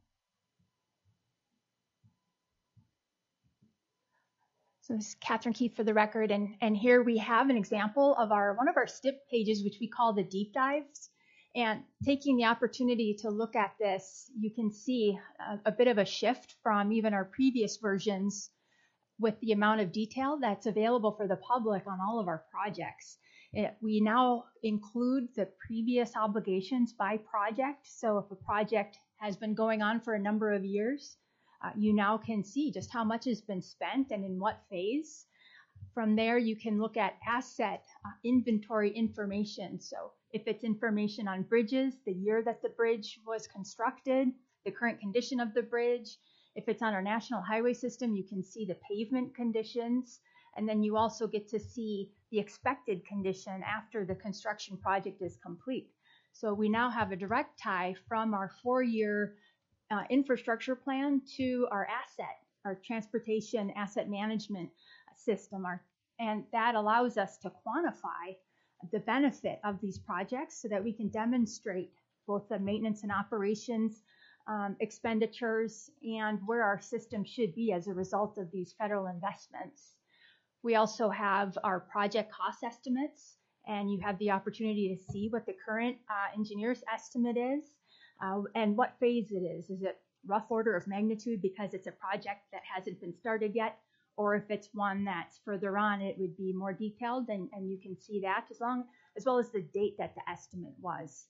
So this is Catherine Keith for the record, and here we have an example of one of our STIP pages, which we call the deep dives. And taking the opportunity to look at this, you can see a bit of a shift from even our previous versions with the amount of detail that's available for the public on all of our projects. We now include the previous obligations by project. So if a project has been going on for a number of years, you now can see just how much has been spent and in what phase. From there, you can look at asset inventory information. So if it's information on bridges, the year that the bridge was constructed, the current condition of the bridge. If it's on our national highway system, you can see the pavement conditions. And then you also get to see the expected condition after the construction project is complete. So we now have a direct tie from our 4-year infrastructure plan to our transportation asset management system. And that allows us to quantify the benefit of these projects so that we can demonstrate both the maintenance and operations expenditures and where our system should be as a result of these federal investments. We also have our project cost estimates, and you have the opportunity to see what the current engineer's estimate is and what phase it is. Is it rough order of magnitude because it's a project that hasn't been started yet? Or if it's one that's further on, it would be more detailed, and you can see that as well as the date that the estimate was.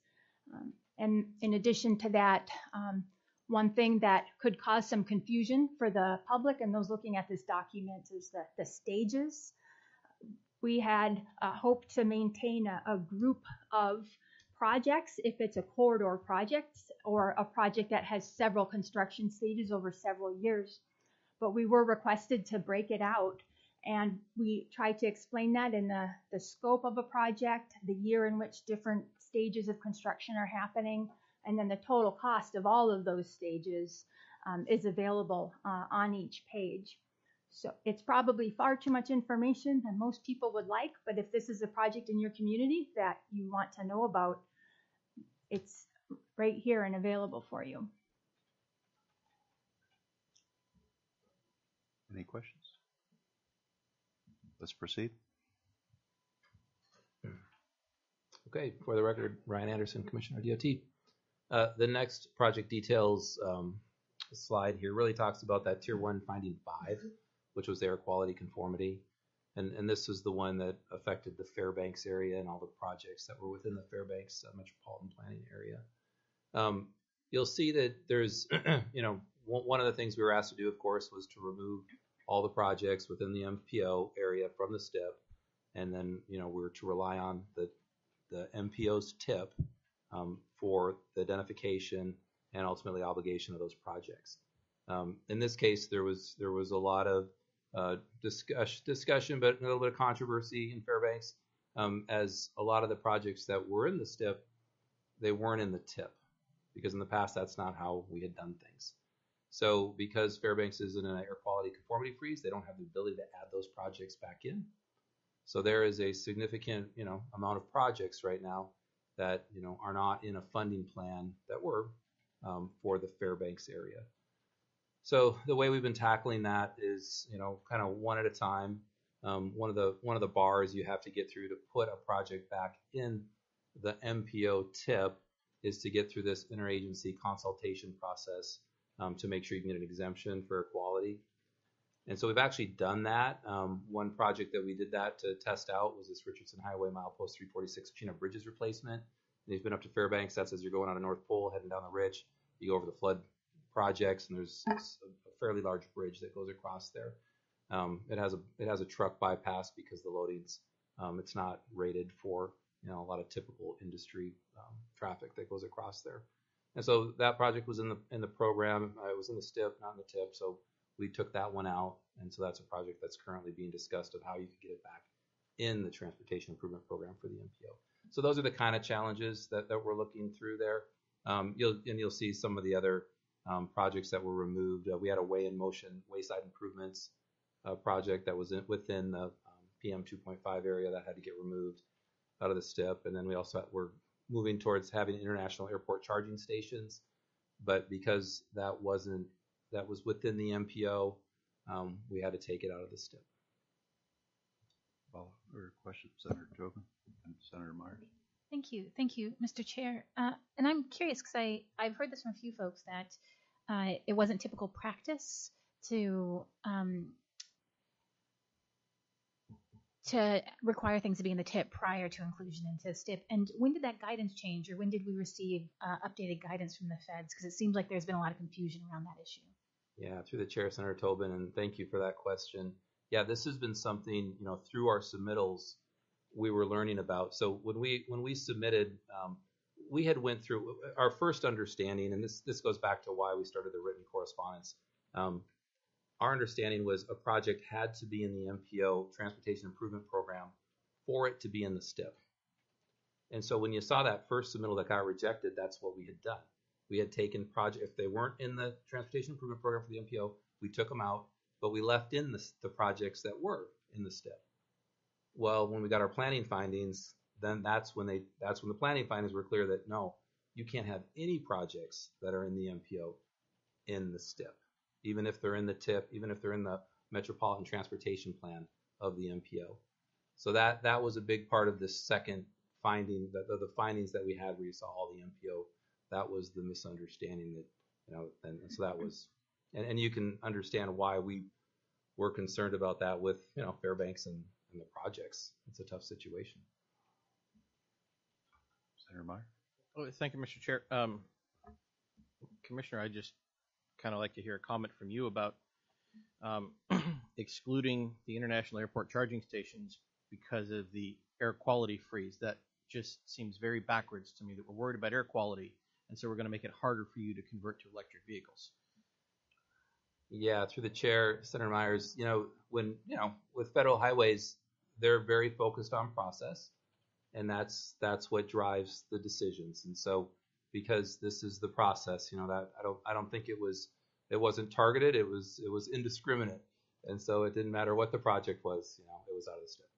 And in addition to that, one thing that could cause some confusion for the public and those looking at this document is the stages. We had hoped to maintain a group of projects if it's a corridor project or a project that has several construction stages over several years. But we were requested to break it out, and we tried to explain that in the scope of a project, the year in which different stages of construction are happening, and then the total cost of all of those stages is available on each page. So it's probably far too much information than most people would like, but if this is a project in your community that you want to know about, it's right here and available for you. Any questions? Let's proceed. Okay, for the record, Ryan Anderson, Commissioner DOT. The next project details slide here really talks about that Tier 1 Finding 5, which was air quality conformity. And this is the one that affected the Fairbanks area and all the projects that were within the Fairbanks metropolitan planning area. You'll see that there's, one of the things we were asked to do, of course, was to remove all the projects within the MPO area from the STIP, and then we were to rely on the MPO's TIP for the identification and ultimately obligation of those projects. In this case, there was a lot of discussion, but a little bit of controversy in Fairbanks, as a lot of the projects that were in the STIP, they weren't in the TIP, because in the past that's not how we had done things. So because Fairbanks is in an air quality conformity freeze, they don't have the ability to add those projects back in. So there is a significant amount of projects right now that are not in a funding plan that were for the Fairbanks area. So the way we've been tackling that is kind of one at a time. One of the bars you have to get through to put a project back in the MPO TIP is to get through this interagency consultation process to make sure you can get an exemption for air quality. And so we've actually done that. One project that we did that to test out was this Richardson Highway milepost 346 Chena Bridges replacement. And you've been up to Fairbanks. That's as you're going out of North Pole, heading down the Rich. You go over the flood projects, and there's a fairly large bridge that goes across there. It has a truck bypass because the loadings, it's not rated for a lot of typical industry traffic that goes across there. And so that project was in the program. It was in the STIP, not in the TIP. So we took that one out, and so that's a project that's currently being discussed of how you could get it back in the Transportation Improvement Program for the MPO. So those are the kind of challenges that we're looking through there. You'll see some of the other projects that were removed. We had a wayside improvements project that was within the PM 2.5 area that had to get removed out of the STIP, and then we also were moving towards having international airport charging stations, but because that was within the MPO, we had to take it out of the STIP. Or question, Senator Tobin and Senator Myers. Thank you, Mr. Chair. And I'm curious because I've heard this from a few folks that it wasn't typical practice to require things to be in the TIP prior to inclusion into STIP. And when did that guidance change, or when did we receive updated guidance from the feds? Because it seems like there's been a lot of confusion around that issue. Yeah, through the chair, Senator Tobin, and thank you for that question. Yeah, this has been something through our submittals we were learning about. So when we submitted, we had went through our first understanding, and this goes back to why we started the written correspondence. Our understanding was a project had to be in the MPO Transportation Improvement Program for it to be in the STIP. And so when you saw that first submittal that got rejected, that's what we had done. We had taken projects, if they weren't in the Transportation Improvement Program for the MPO, we took them out, but we left in the projects that were in the STIP. Well, when we got our planning findings, then that's when the planning findings were clear that no, you can't have any projects that are in the MPO in the STIP, even if they're in the TIP, even if they're in the Metropolitan Transportation Plan of the MPO. So that was a big part of this second finding, the findings that we had where you saw all the MPO. That was the misunderstanding that, and so that was, and you can understand why we were concerned about that with, Fairbanks and the projects. It's a tough situation. Senator Meyer. Oh, thank you, Mr. Chair. Commissioner, I just kind of like to hear a comment from you about excluding the international airport charging stations because of the air quality freeze. That just seems very backwards to me, that we're worried about air quality, and so we're going to make it harder for you to convert to electric vehicles. Yeah, through the chair, Senator Myers, when, with federal highways, they're very focused on process, and that's what drives the decisions. And so because this is the process, that I don't think it wasn't targeted, it was indiscriminate. And so it didn't matter what the project was, it was out of the STIP.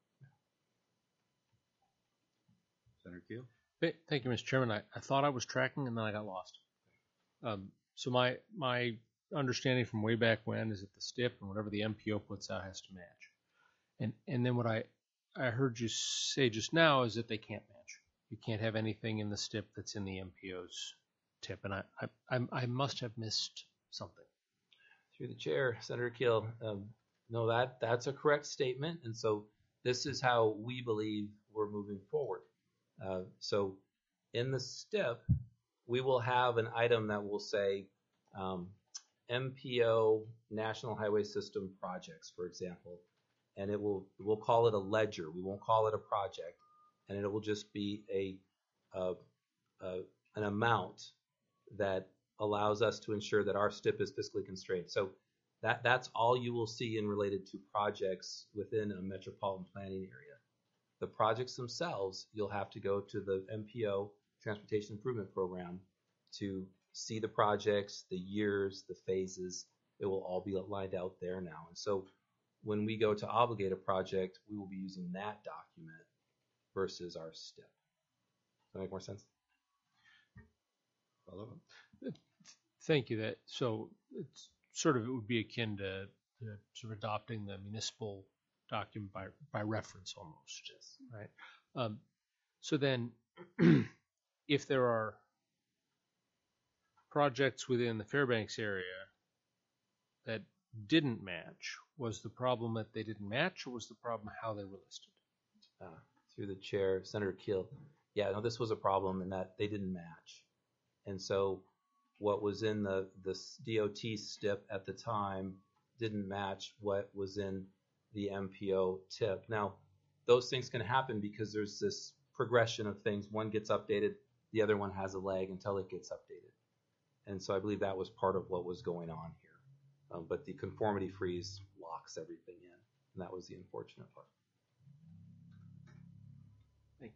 Yeah. Senator Keel. Thank you, Mr. Chairman. I thought I was tracking, and then I got lost. So my understanding from way back when is that the STIP and whatever the MPO puts out has to match. And then what I heard you say just now is that they can't match. You can't have anything in the STIP that's in the MPO's TIP. And I must have missed something. Through the chair, Senator Keel, no, that's a correct statement. And so this is how we believe we're moving forward. So in the STIP, we will have an item that will say MPO National Highway System projects, for example, and we'll call it a ledger. We won't call it a project, and it will just be an amount that allows us to ensure that our STIP is fiscally constrained. So that's all you will see in related to projects within a metropolitan planning area. The projects themselves, you'll have to go to the MPO Transportation Improvement Program to see the projects, the years, the phases. It will all be lined out there now. And so when we go to obligate a project, we will be using that document versus our STIP. Does that make more sense? Follow? Thank you. So it's sort of, it would be akin to sort of adopting the municipal document by reference almost, Yes. right? So then, if there are projects within the Fairbanks area that didn't match, was the problem that they didn't match, or was the problem how they were listed? Through the chair, Senator Keel. Yeah, no, this was a problem in that they didn't match. And so what was in the DOT STIP at the time didn't match what was in the MPO TIP. Now, those things can happen because there's this progression of things. One gets updated, the other one has a lag until it gets updated. And so I believe that was part of what was going on here. But the conformity freeze locks everything in, and that was the unfortunate part. Thank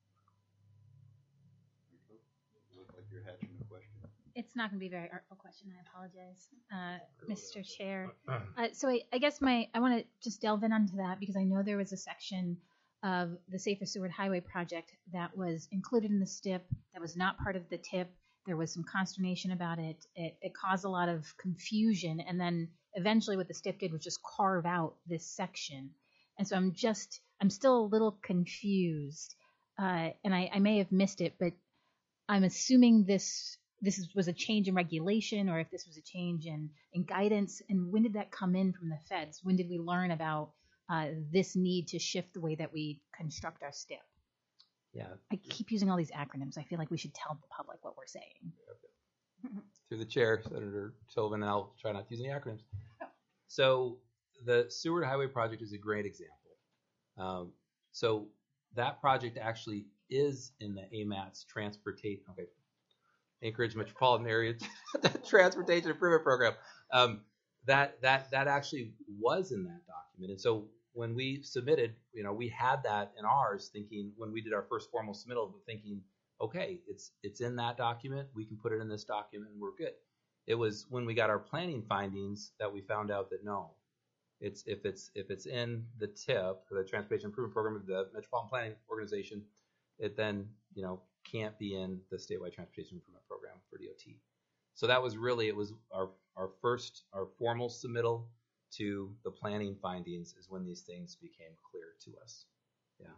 You look like you're hatching a question. It's not going to be a very artful question. I apologize, Mr. Chair. So I guess I want to just delve in onto that because I know there was a section of the Safer Seward Highway project that was included in the STIP that was not part of the TIP. There was some consternation about it. It caused a lot of confusion, and then eventually what the STIP did was just carve out this section. And so I'm still a little confused, and I may have missed it, but I'm assuming this was a change in regulation, or if this was a change in guidance. And when did that come in from the feds? When did we learn about this need to shift the way that we construct our STIP? Yeah. I keep using all these acronyms. I feel like we should tell the public what we're saying. Through the chair, Senator Sullivan, and I'll try not to use any acronyms. So the Seward Highway project is a great example. So that project actually is in the AMAT's transportation, Anchorage Metropolitan Area Transportation Improvement Program. That actually was in that document. And so when we submitted, we had that in ours, thinking when we did our first formal submittal, thinking, okay, it's in that document. We can put it in this document, and we're good. It was when we got our planning findings that we found out that no, if it's in the TIP, the Transportation Improvement Program of the Metropolitan Planning Organization, it then can't be in the statewide Transportation Improvement Program for DOT. So that was really, it was our formal submittal to the planning findings is when these things became clear to us. Yeah.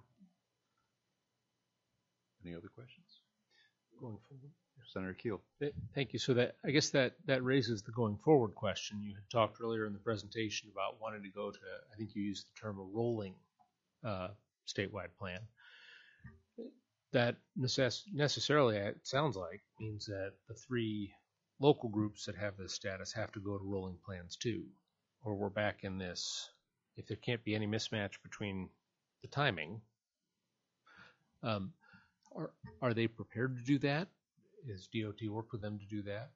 Any other questions? Going forward. Senator Keel. Thank you. So I guess that raises the going forward question. You had talked earlier in the presentation about wanting to go to, I think you used the term a rolling statewide plan. That necessarily, it sounds like, means that the three local groups that have this status have to go to rolling plans too, or we're back in this, if there can't be any mismatch between the timing, are they prepared to do that? Is DOT work with them to do that?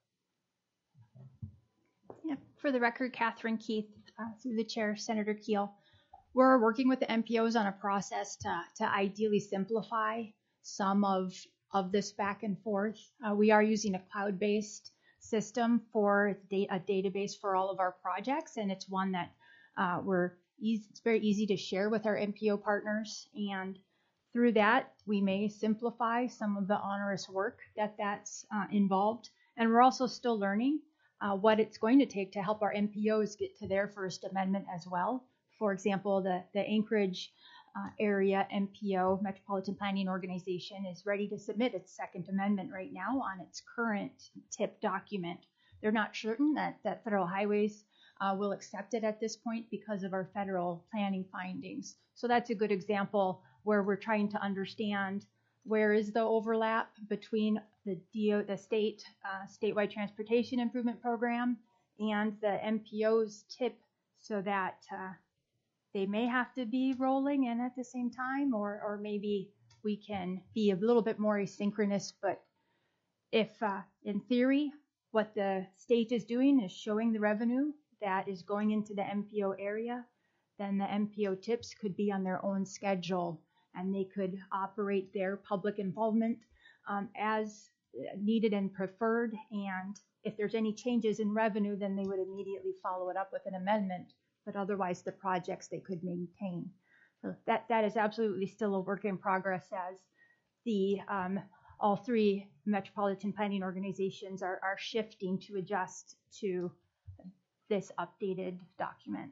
Yeah, for the record, Catherine Keith, through the chair, Senator Keel. We're working with the MPOs on a process to ideally simplify some of this back and forth. We are using a cloud-based system for a database for all of our projects, and it's one that it's very easy to share with our MPO partners, and through that we may simplify some of the onerous work that's involved. And we're also still learning what it's going to take to help our MPOs get to their first amendment as well. For example, the Anchorage area MPO, Metropolitan Planning Organization, is ready to submit its second amendment right now on its current TIP document. They're not certain that Federal Highways will accept it at this point because of our federal planning findings. So that's a good example where we're trying to understand where is the overlap between the statewide transportation improvement program and the MPO's tip so that they may have to be rolling in at the same time, or maybe we can be a little bit more asynchronous. But if in theory, what the state is doing is showing the revenue that is going into the MPO area, then the MPO tips could be on their own schedule, and they could operate their public involvement as needed and preferred. And if there's any changes in revenue, then they would immediately follow it up with an amendment. But otherwise, the projects they could maintain. So that is absolutely still a work in progress, as the all three metropolitan planning organizations are shifting to adjust to this updated document.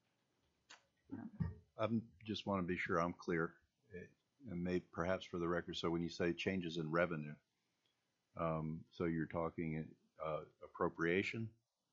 I just want to be sure I'm clear, and maybe perhaps for the record. So when you say changes in revenue, so you're talking appropriation,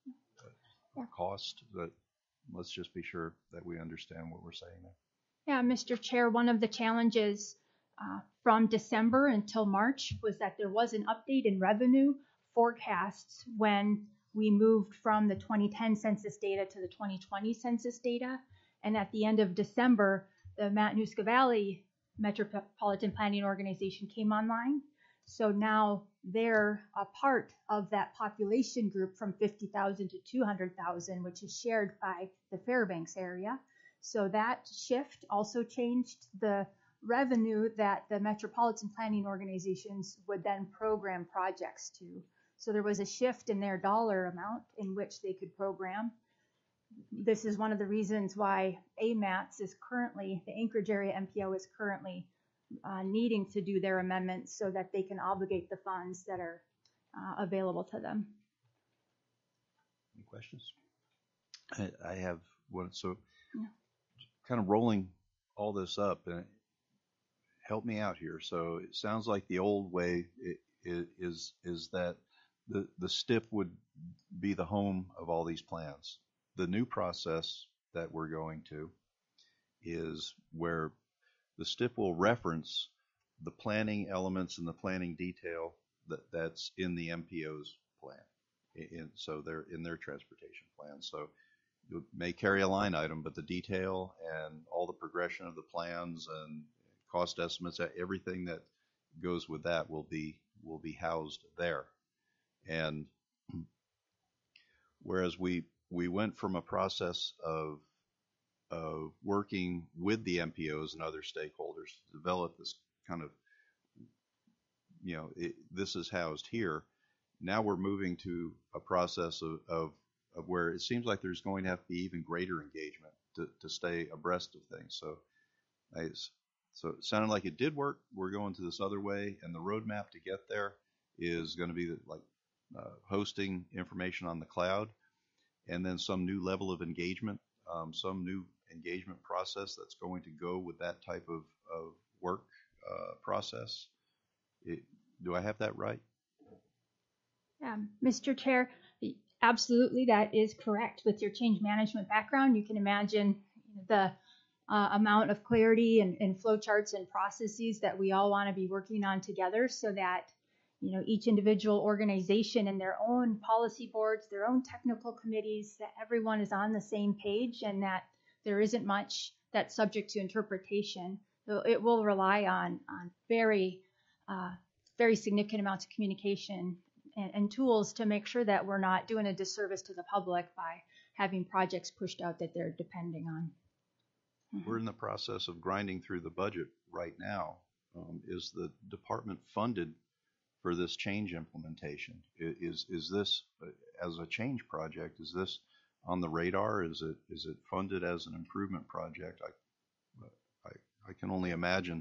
cost. That let's just be sure that we understand what we're saying there. Yeah, Mr. Chair, one of the challenges from December until March was that there was an update in revenue forecasts when we moved from the 2010 census data to the 2020 census data. And at the end of December, the Matanuska Valley Metropolitan Planning Organization came online. So now they're a part of that population group from 50,000 to 200,000, which is shared by the Fairbanks area. So that shift also changed the revenue that the metropolitan planning organizations would then program projects to. So there was a shift in their dollar amount in which they could program. This is one of the reasons why AMATS is currently, the Anchorage Area MPO is currently needing to do their amendments so that they can obligate the funds that are available to them. Any questions? I have one. So kind of rolling all this up, and help me out here. So it sounds like the old way is that the STIP would be the home of all these plans. The new process that we're going to is where the STIP will reference the planning elements and the planning detail that's in the MPO's plan. So they're in their transportation plan. So you may carry a line item, but the detail and all the progression of the plans and cost estimates, everything that goes with that will be housed there. And whereas we went from a process of working with the MPOs and other stakeholders to develop this kind of, this is housed here. Now we're moving to a process of where it seems like there's going to have to be even greater engagement to stay abreast of things. So it sounded like it did work. We're going to this other way, and the roadmap to get there is going to be hosting information on the cloud, and then some new level of engagement, some new engagement process that's going to go with that type of work process. Do I have that right? Mr. Chair, absolutely, that is correct. With your change management background, you can imagine the amount of clarity and flow charts and processes that we all want to be working on together, so that each individual organization and their own policy boards, their own technical committees, that everyone is on the same page and that there isn't much that's subject to interpretation. So it will rely on very significant amounts of communication and tools to make sure that we're not doing a disservice to the public by having projects pushed out that they're depending on. We're in the process of grinding through the budget right now. Is the department funded for this change implementation? Is this as a change project? Is this on the radar? Is it funded as an improvement project? I can only imagine.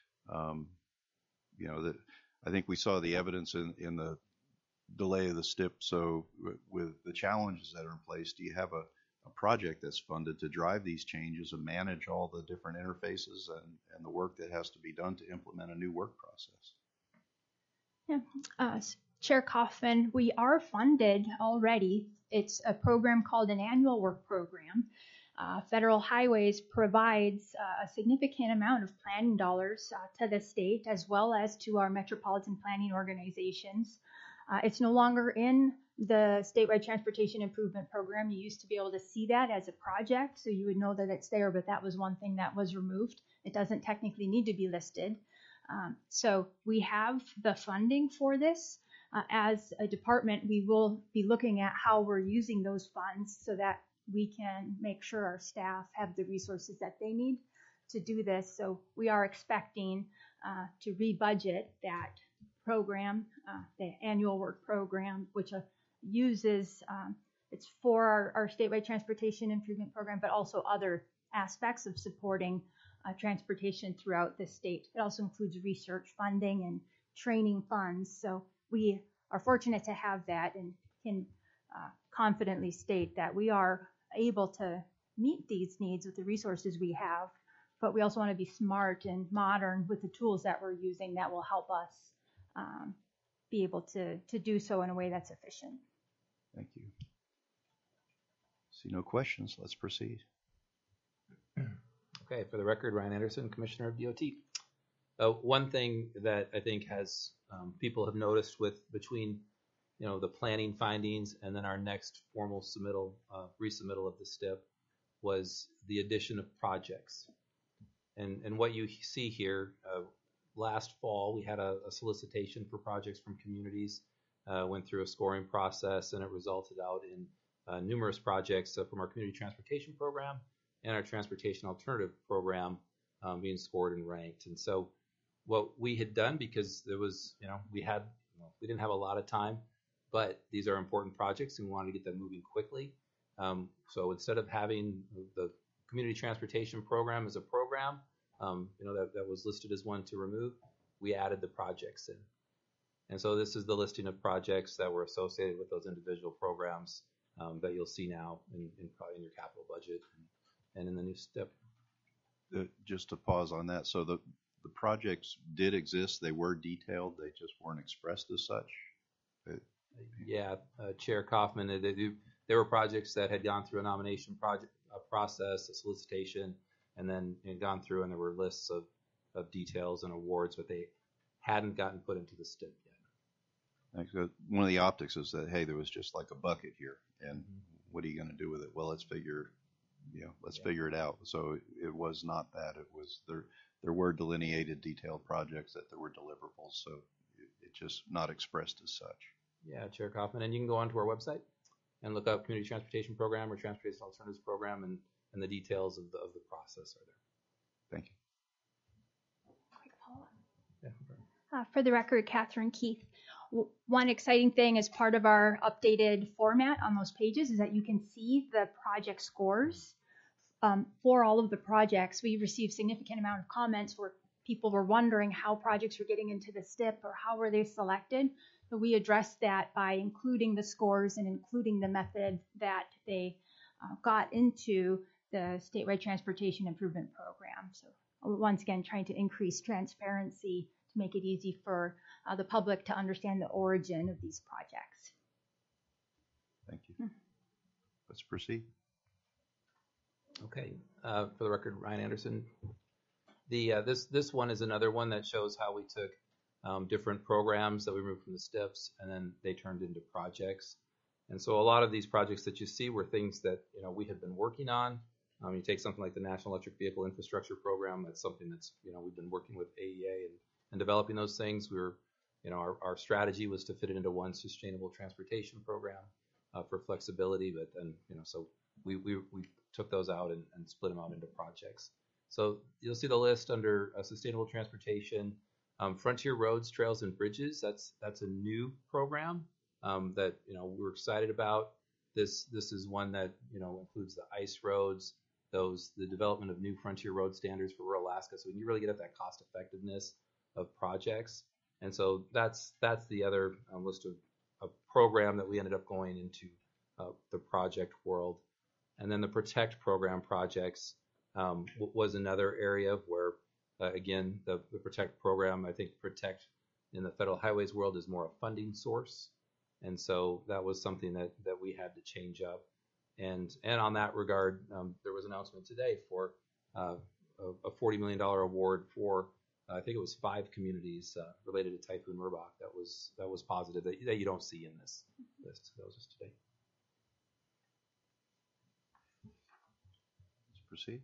That I think we saw the evidence in the delay of the STIP. So with the challenges that are in place, do you have a project that's funded to drive these changes and manage all the different interfaces and the work that has to be done to implement a new work process? Chair Kaufman, we are funded already. It's a program called an annual work program. Federal Highways provides a significant amount of planning dollars to the state as well as to our metropolitan planning organizations. It's no longer in the statewide transportation improvement program, you used to be able to see that as a project, so you would know that it's there, but that was one thing that was removed. It doesn't technically need to be listed. So we have the funding for this. As a department, we will be looking at how we're using those funds so that we can make sure our staff have the resources that they need to do this. So we are expecting to rebudget that program, the annual work program, which uses, it's for our statewide transportation improvement program, but also other aspects of supporting transportation throughout the state. It also includes research funding and training funds. So we are fortunate to have that and can confidently state that we are able to meet these needs with the resources we have, but we also want to be smart and modern with the tools that we're using that will help us be able to do so in a way that's efficient. Thank you. See no questions. Let's proceed. Okay, for the record, Ryan Anderson, Commissioner of DOT. One thing that I think has people have noticed with between the planning findings and then our next formal submittal, resubmittal of the STIP was the addition of projects. And what you see here, last fall we had a solicitation for projects from communities, went through a scoring process, and it resulted out in numerous projects from our community transportation program and our transportation alternative program being scored and ranked. And so what we had done, because there was, we didn't have a lot of time, but these are important projects and we wanted to get them moving quickly. So instead of having the community transportation program as a program, that was listed as one to remove, we added the projects in. And so this is the listing of projects that were associated with those individual programs that you'll see now in probably in your capital budget and in the new STIP. Just to pause on that, so the projects did exist, they were detailed, they just weren't expressed as such? Yeah, Chair Kaufman, there were projects that had gone through a nomination process, a solicitation, and then gone through, and there were lists of details and awards, but they hadn't gotten put into the STIP yet. One of the optics is that, hey, there was just like a bucket here, and what are you going to do with it? Well, let's figure it out. So it was not that. It was there were delineated, detailed projects that there were deliverables, so it's just not expressed as such. Yeah, Chair Kaufman, and you can go onto our website and look up Community Transportation Program or Transportation Alternatives Program, and the details of the process are there. Thank you. Quick follow-up. Yeah. For the record, Catherine Keith. One exciting thing as part of our updated format on those pages is that you can see the project scores for all of the projects. We received significant amount of comments where people were wondering how projects were getting into the STIP or how were they selected. So we addressed that by including the scores and including the method that they got into the statewide transportation improvement program. So once again, trying to increase transparency to make it easy for the public to understand the origin of these projects. Thank you. Let's proceed. Okay, for the record, Ryan Anderson. This one is another one that shows how we took different programs that we removed from the STIPs and then they turned into projects. And so a lot of these projects that you see were things that we had been working on. You take something like the National Electric Vehicle Infrastructure Program. That's something that's we've been working with AEA and developing those things. We were our strategy was to fit it into one sustainable transportation program for flexibility, but then so we took those out and split them out into projects. So you'll see the list under sustainable transportation, Frontier Roads, Trails, and Bridges. That's a new program that we're excited about. This is one that includes the ice roads, the development of new frontier road standards for rural Alaska. So you really get at that cost effectiveness of projects. And so that's the other list of a program that we ended up going into the project world. And then the Protect program projects was another area where, again, the Protect program, I think Protect in the federal highways world is more a funding source. And so that was something that we had to change up. And on that regard, there was an announcement today for a $40 million award for I think it was 5 communities related to Typhoon Merbok that was positive that you don't see in this list. That was just today. Let's proceed.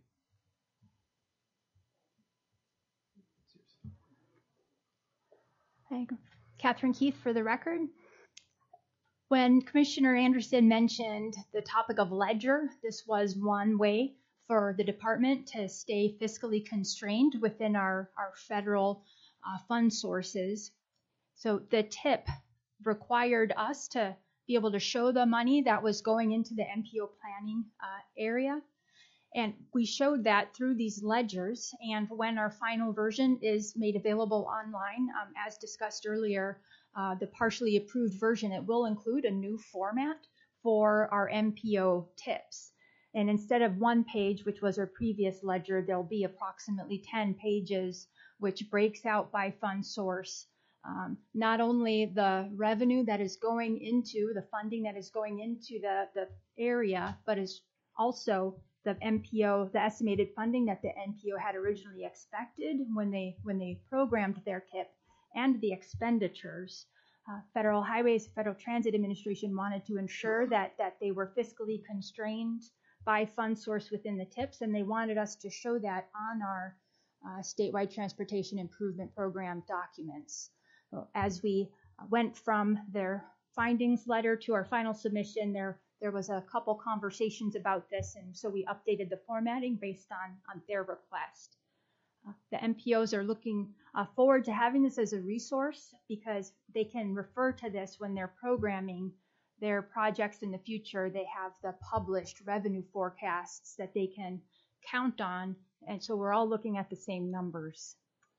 Catherine Keith for the record. When Commissioner Anderson mentioned the topic of ledger, this was one way for the department to stay fiscally constrained within our federal fund sources. So the TIP required us to be able to show the money that was going into the MPO planning area. And we showed that through these ledgers. And when our final version is made available online, as discussed earlier, the partially approved version, it will include a new format for our MPO TIPs. And instead of 1 page, which was our previous ledger, there'll be approximately 10 pages, which breaks out by fund source not only the revenue that is going into the funding that is going into the area, but is also the MPO, the estimated funding that the NPO had originally expected when they programmed their TIP, and the expenditures. Federal Highways, Federal Transit Administration wanted to ensure that they were fiscally constrained by fund source within the TIPs, and they wanted us to show that on our statewide transportation improvement program documents. So as we went from their findings letter to our final submission, there was a couple conversations about this, and so we updated the formatting based on their request. The MPOs are looking forward to having this as a resource because they can refer to this when they're programming their projects in the future. They have the published revenue forecasts that they can count on, and so we're all looking at the same numbers.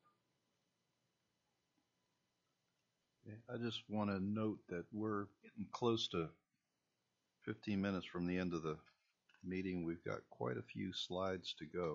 I just want to note that we're getting close to 15 minutes from the end of the meeting. We've got quite a few slides to go.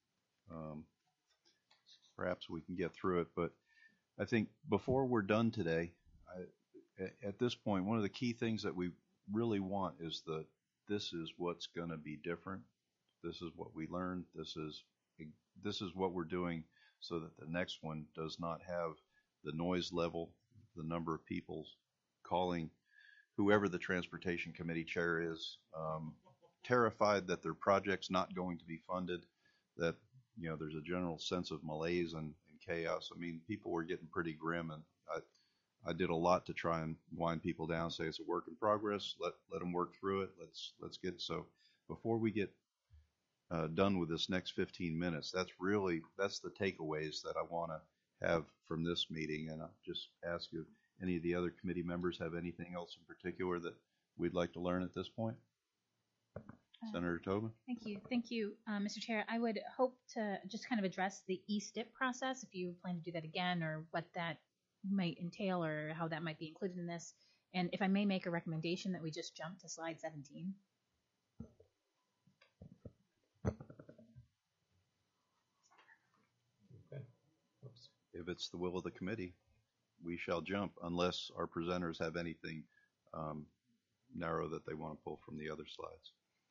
Perhaps we can get through it, but I think before we're done today, at this point, one of the key things that we really want is this is what's going to be different. This is what we learned. This is what we're doing so that the next one does not have the noise level, the number of people calling whoever the transportation committee chair is, terrified that their project's not going to be funded, that there's a general sense of malaise and chaos. I mean, people were getting pretty grim, and I did a lot to try and wind people down, say it's a work in progress, let them work through it, let's get so before we get done with this next 15 minutes, that's the takeaways that I want to have from this meeting. And I'll just ask if any of the other committee members have anything else in particular that we'd like to learn at this point. Senator Tobin. Thank you, Mr. Chair. I would hope to just kind of address the E-STIP process, if you plan to do that again, or what that might entail, or how that might be included in this. And if I may make a recommendation that we just jump to slide 17. Okay. Oops. If it's the will of the committee, we shall jump unless our presenters have anything narrow that they want to pull from the other slides.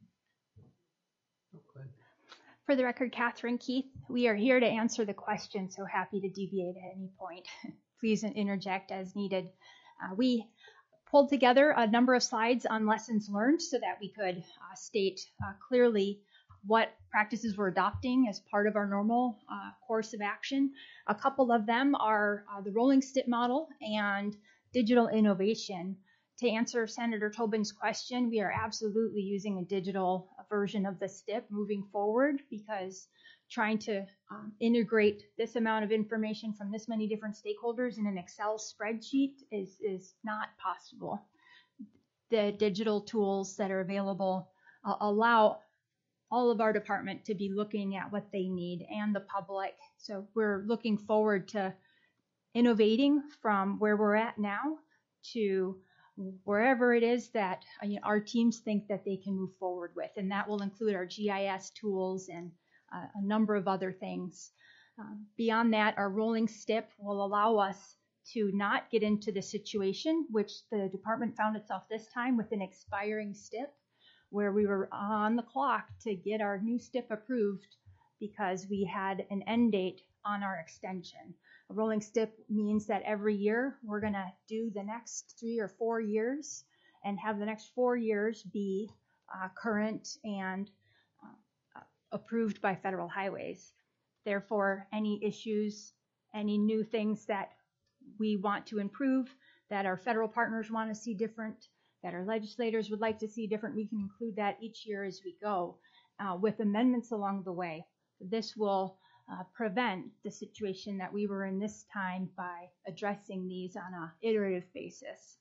Okay. For the record, Catherine Keith, we are here to answer the question, so happy to deviate at any point. Please interject as needed. We pulled together a number of slides on lessons learned so that we could state clearly what practices we're adopting as part of our normal course of action. A couple of them are the rolling STIP model and digital innovation. To answer Senator Tobin's question, we are absolutely using a digital version of the STIP moving forward, because trying to integrate this amount of information from this many different stakeholders in an Excel spreadsheet is not possible. The digital tools that are available allow all of our department to be looking at what they need, and the public. So we're looking forward to innovating from where we're at now to wherever it is that our teams think that they can move forward with, and that will include our GIS tools and a number of other things. Beyond that, our rolling STIP will allow us to not get into the situation which the department found itself this time with an expiring STIP, where we were on the clock to get our new STIP approved because we had an end date on our extension. A rolling STIP means that every year we're going to do the next 3 or 4 years and have the next 4 years be current and approved by federal highways. Therefore, any issues, any new things that we want to improve, that our federal partners want to see different, that our legislators would like to see different, we can include that each year as we go with amendments along the way. This will prevent the situation that we were in this time by addressing these on an iterative basis.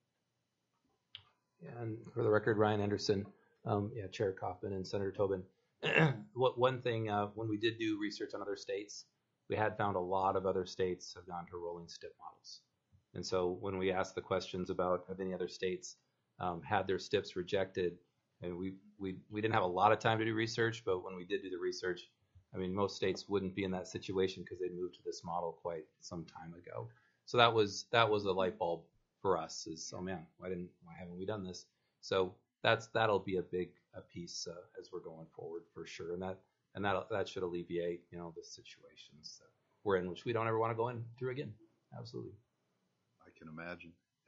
And for the record, Ryan Anderson, Chair Kaufman and Senator Tobin. One thing, when we did do research on other states, we had found a lot of other states have gone to rolling STIP models. And so when we asked the questions about have any other states had their STIPs rejected, and we didn't have a lot of time to do research, but when we did do the research, I mean, most states wouldn't be in that situation because they'd moved to this model quite some time ago. So that was a light bulb for us is, oh man, why haven't we done this? So that'll be a piece as we're going forward for sure, and that should alleviate the situations that we're in, which we don't ever want to go through again. Absolutely. I can imagine.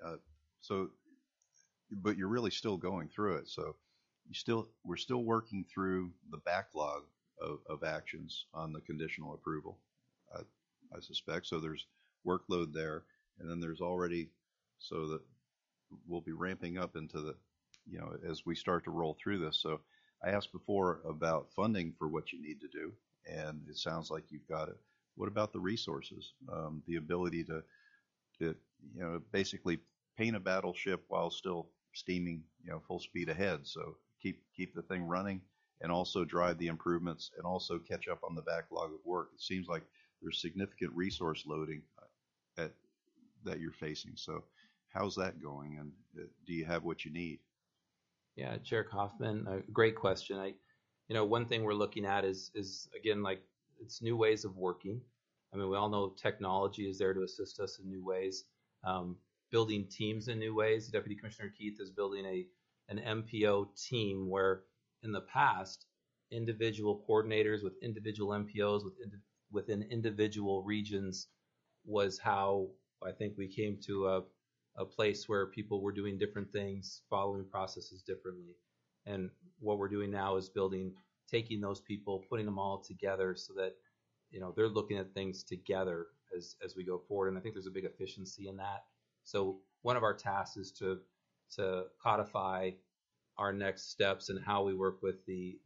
But you're really still going through it. So we're still working through the backlog of actions on the conditional approval, I suspect. So there's workload there, and then there's already, so that we'll be ramping up into the, as we start to roll through this. So I asked before about funding for what you need to do, and it sounds like you've got it. What about the resources, the ability to basically paint a battleship while still steaming, full speed ahead? So keep the thing running, and also drive the improvements, and also catch up on the backlog of work. It seems like there's significant resource loading that you're facing. So how's that going, and do you have what you need? Yeah, Chair Kaufman, great question. One thing we're looking at is again, like, it's new ways of working. I mean, we all know technology is there to assist us in new ways, building teams in new ways. Deputy Commissioner Keith is building an MPO team where in the past, individual coordinators with individual MPOs within individual regions was how I think we came to a place where people were doing different things, following processes differently. And what we're doing now is taking those people, putting them all together so that, they're looking at things together as we go forward. And I think there's a big efficiency in that. So one of our tasks is to codify our next steps and how we work with the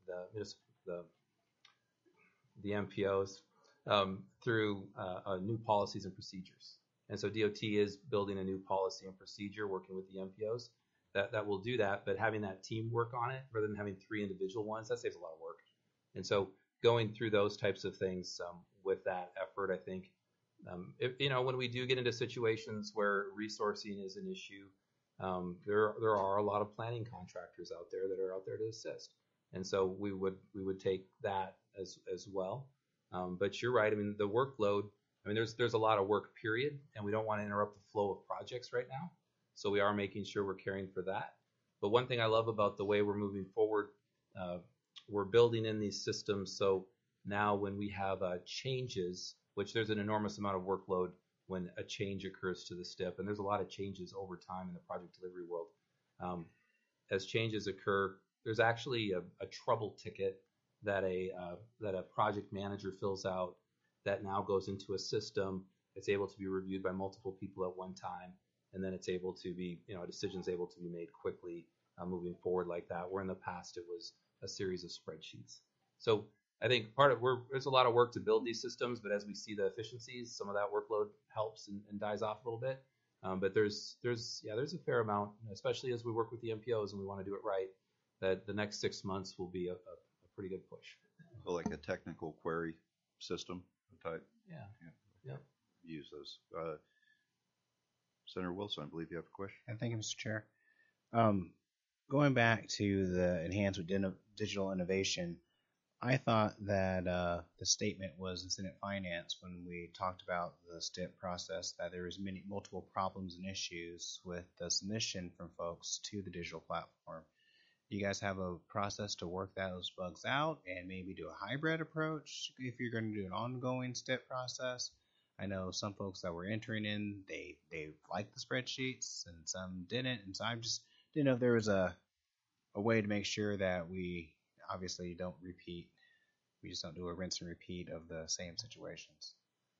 MPOs through new policies and procedures. And so DOT is building a new policy and procedure, working with the MPOs that will do that. But having that team work on it rather than having 3 individual ones, that saves a lot of work. And so going through those types of things with that effort, I think, when we do get into situations where resourcing is an issue, there are a lot of planning contractors out there that are out there to assist. And so we would take that as well. But you're right. I mean, the workload, there's a lot of work, period, and we don't want to interrupt the flow of projects right now. So we are making sure we're caring for that. But one thing I love about the way we're moving forward, we're building in these systems. So now when we have changes, which there's an enormous amount of workload when a change occurs to the STIP, and there's a lot of changes over time in the project delivery world. As changes occur, there's actually a trouble ticket that a project manager fills out that now goes into a system. It's able to be reviewed by multiple people at one time, and then it's able to be, a decision's able to be made quickly moving forward like that, where in the past it was a series of spreadsheets. So I think there's a lot of work to build these systems, but as we see the efficiencies, some of that workload helps and dies off a little bit. But there's a fair amount, especially as we work with the MPOs and we want to do it right, that the next 6 months will be a pretty good push. So like a technical query system type. Yeah. Use those. Senator Wilson, I believe you have a question. Thank you, Mr. Chair. Going back to the enhance with digital innovation, I thought that the statement was in Senate Finance when we talked about the STIP process that there was multiple problems and issues with the submission from folks to the digital platform. Do you guys have a process to work those bugs out and maybe do a hybrid approach if you're going to do an ongoing step process? I know some folks that were entering in, they liked the spreadsheets and some didn't. And so I just didn't know if there was a way to make sure that we obviously don't repeat. We just don't do a rinse and repeat of the same situations.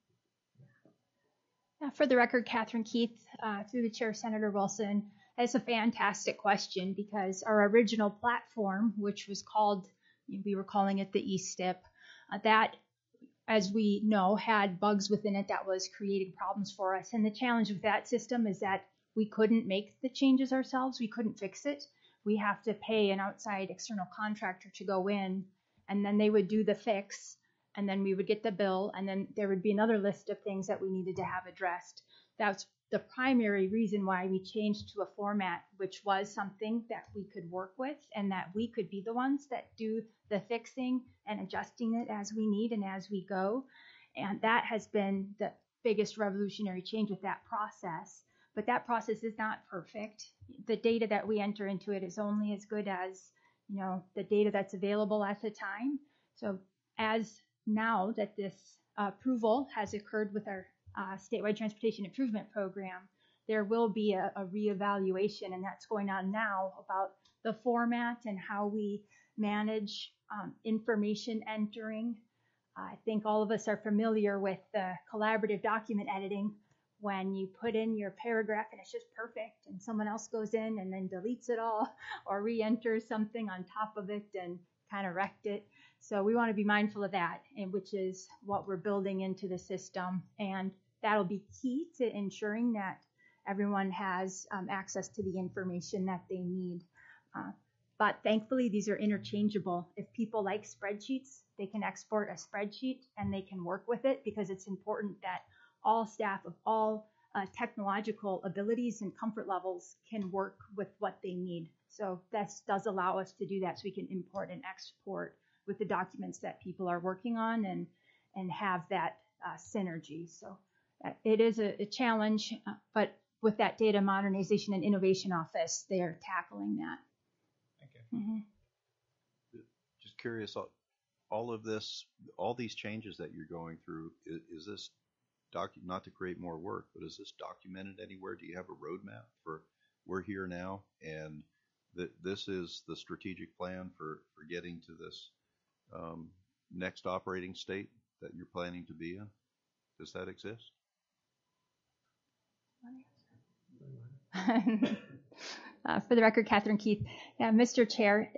For the record, Catherine Keith, through the chair, Senator Wilson, that's a fantastic question because our original platform, which was called, we were calling it the eSTIP, that, as we know, had bugs within it that was creating problems for us. And the challenge with that system is that we couldn't make the changes ourselves. We couldn't fix it. We have to pay an outside external contractor to go in, and then they would do the fix, and then we would get the bill, and then there would be another list of things that we needed to have addressed. That's the primary reason why we changed to a format which was something that we could work with and that we could be the ones that do the fixing and adjusting it as we need and as we go. And that has been the biggest revolutionary change with that process. But that process is not perfect. The data that we enter into it is only as good as, the data that's available at the time. So as now that this approval has occurred with our statewide transportation improvement program, there will be a reevaluation, and that's going on now, about the format and how we manage information entering. I think all of us are familiar with the collaborative document editing, when you put in your paragraph and it's just perfect, and someone else goes in and then deletes it all or re-enters something on top of it and kind of wrecked it. So we want to be mindful of that, and which is what we're building into the system, and that'll be key to ensuring that everyone has access to the information that they need. But thankfully, these are interchangeable. If people like spreadsheets, they can export a spreadsheet and they can work with it, because it's important that all staff of all technological abilities and comfort levels can work with what they need. So this does allow us to do that, so we can import and export with the documents that people are working on and have that synergy. So it is a challenge, but with that Data Modernization and Innovation Office, they are tackling that. Thank you. Mm-hmm. Just curious, all of this, all these changes that you're going through, is this not to create more work, but is this documented anywhere? Do you have a roadmap for we're here now, and this is the strategic plan for getting to this next operating state that you're planning to be in? Does that exist? For the record, Catherine Keith. Yeah, Mr. Chair,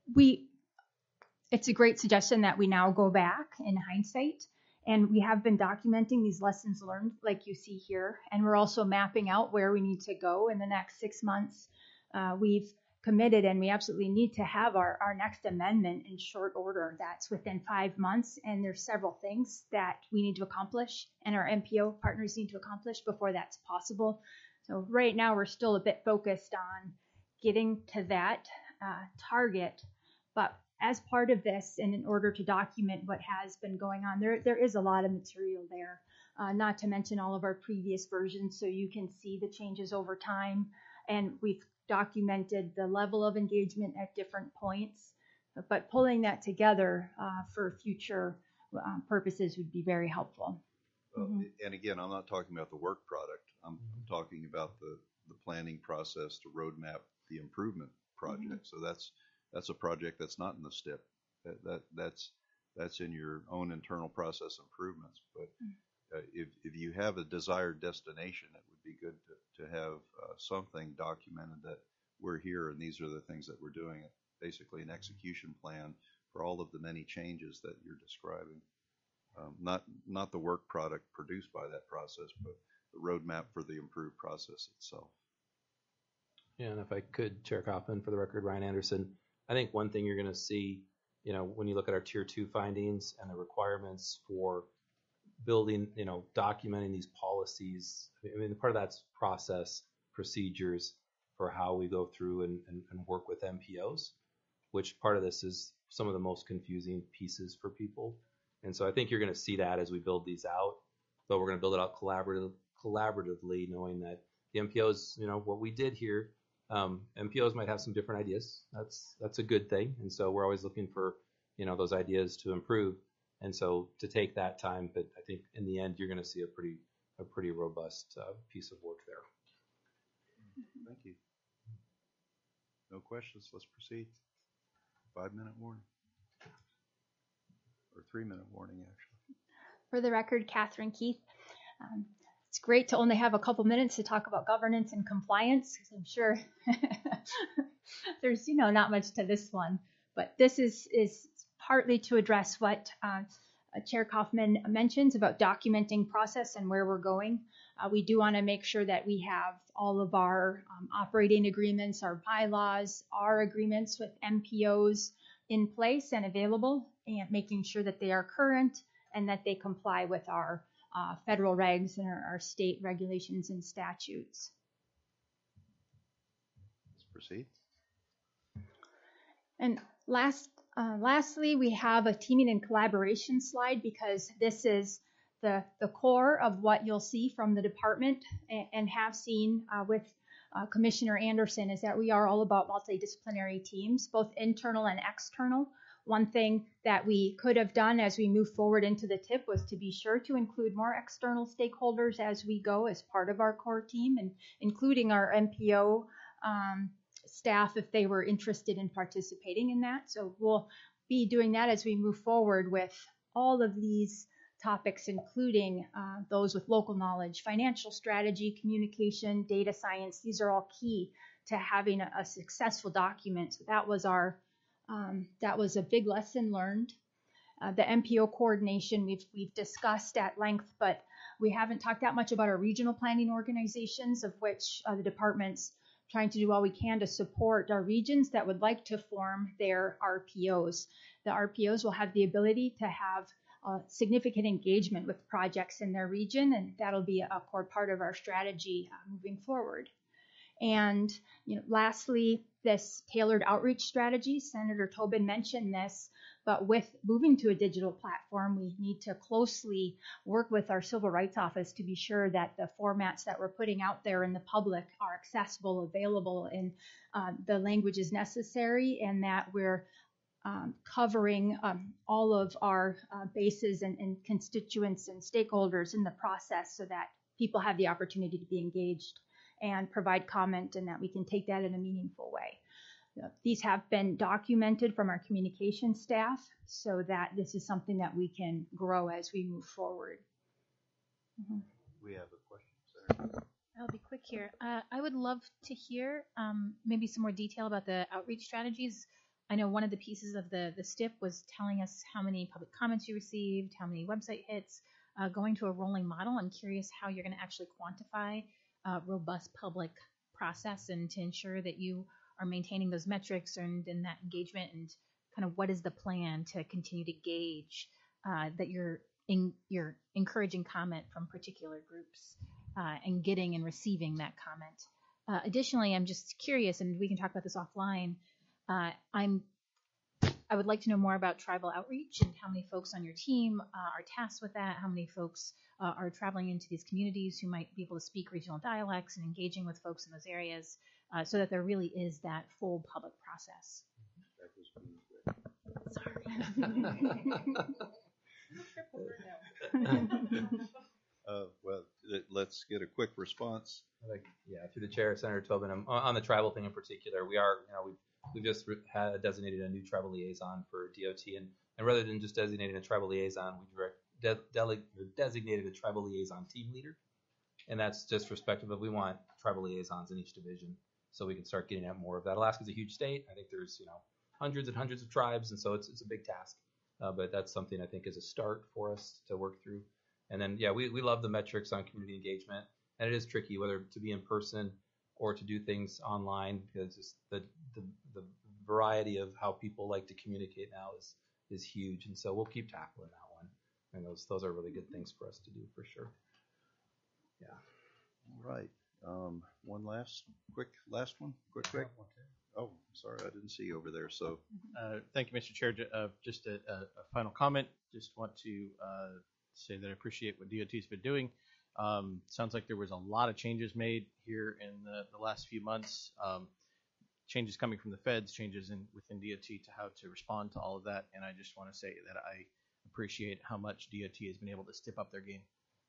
it's a great suggestion that we now go back in hindsight, and we have been documenting these lessons learned like you see here, and we're also mapping out where we need to go in the next 6 months. We've committed, and we absolutely need to have our next amendment in short order. That's within 5 months, and there's several things that we need to accomplish and our MPO partners need to accomplish before that's possible. So right now we're still a bit focused on getting to that target, but as part of this, and in order to document what has been going on, there is a lot of material there, not to mention all of our previous versions, so you can see the changes over time, and we've documented the level of engagement at different points, but pulling that together for future purposes would be very helpful. And again, I'm not talking about the work product. I'm talking about the planning process to roadmap the improvement project. So that's a project that's not in the STIP. That's in your own internal process improvements. But if you have a desired destination, it would be good to have something documented that we're here and these are the things that we're doing. Basically, an execution plan for all of the many changes that you're describing. Not the work product produced by that process, but the roadmap for the improved process itself. Yeah, and if I could, Chair Kaufman, for the record, Ryan Anderson, I think one thing you're going to see, when you look at our Tier 2 findings and the requirements for building, documenting these policies, I mean, part of that's process, procedures for how we go through and work with MPOs, which part of this is some of the most confusing pieces for people. And so I think you're going to see that as we build these out, but we're going to build it out collaboratively, knowing that the MPOs, what we did here MPOs might have some different ideas. That's a good thing, and so we're always looking for those ideas to improve, and so to take that time. But I think in the end, you're going to see a pretty robust piece of work there. Thank you. No questions. Let's proceed. 5-minute warning. Or 3-minute warning, actually. For the record, Catherine Keith. It's great to only have a couple minutes to talk about governance and compliance, because I'm sure there's not much to this one. But this is partly to address what Chair Kaufman mentions about documenting process and where we're going. We do want to make sure that we have all of our operating agreements, our bylaws, our agreements with MPOs in place and available, and making sure that they are current and that they comply with our federal regs and our state regulations and statutes. Let's proceed. And lastly, we have a teaming and collaboration slide, because this is the core of what you'll see from the department and have seen with Commissioner Anderson, is that we are all about multidisciplinary teams, both internal and external. One thing that we could have done as we move forward into the TIP was to be sure to include more external stakeholders as we go as part of our core team, and including our MPO staff if they were interested in participating in that. So we'll be doing that as we move forward with all of these topics, including those with local knowledge, financial strategy, communication, data science. These are all key to having a successful document. So that was a big lesson learned. The MPO coordination we've discussed at length, but we haven't talked that much about our regional planning organizations, of which the department's trying to do all we can to support our regions that would like to form their RPOs. The RPOs will have the ability to have significant engagement with projects in their region, and that'll be a core part of our strategy moving forward. And lastly, this tailored outreach strategy, Senator Tobin mentioned this, but with moving to a digital platform, we need to closely work with our Civil Rights Office to be sure that the formats that we're putting out there in the public are accessible, available in the languages necessary, and that we're covering all of our bases and constituents and stakeholders in the process, so that people have the opportunity to be engaged and provide comment, and that we can take that in a meaningful way. These have been documented from our communication staff, so that this is something that we can grow as we move forward. Mm-hmm. We have a question, Senator. I'll be quick here. I would love to hear maybe some more detail about the outreach strategies. I know one of the pieces of the STIP was telling us how many public comments you received, how many website hits, going to a rolling model. I'm curious how you're going to actually quantify robust public process, and to ensure that you are maintaining those metrics and that engagement, and kind of what is the plan to continue to gauge that you're encouraging comment from particular groups and getting and receiving that comment. Additionally, I'm just curious, and we can talk about this offline. I would like to know more about tribal outreach and how many folks on your team are tasked with that, how many folks are traveling into these communities who might be able to speak regional dialects and engaging with folks in those areas, so that there really is that full public process. Well, let's get a quick response. Through the chair, Senator Tobin, on the tribal thing in particular, we are, we've just designated a new tribal liaison for DOT, and rather than just designating a tribal liaison, we designated a tribal liaison team leader, and that's just respective of, we want tribal liaisons in each division, so we can start getting at more of that. Alaska's a huge state. I think there's hundreds and hundreds of tribes, and so it's a big task, but that's something I think is a start for us to work through. And then we love the metrics on community engagement, and it is tricky whether to be in person or to do things online, because just the variety of how people like to communicate now is huge, and so we'll keep tackling that one. And those are really good things for us to do, for sure. Yeah. All right. One last one. Quick. Oh, sorry, I didn't see you over there. So, thank you, Mr. Chair. Just a final comment. Just want to say that I appreciate what DOT's been doing. Sounds like there was a lot of changes made here in the last few months. Changes coming from the feds, changes within DOT to how to respond to all of that. And I just want to say that I appreciate how much DOT has been able to step up their game.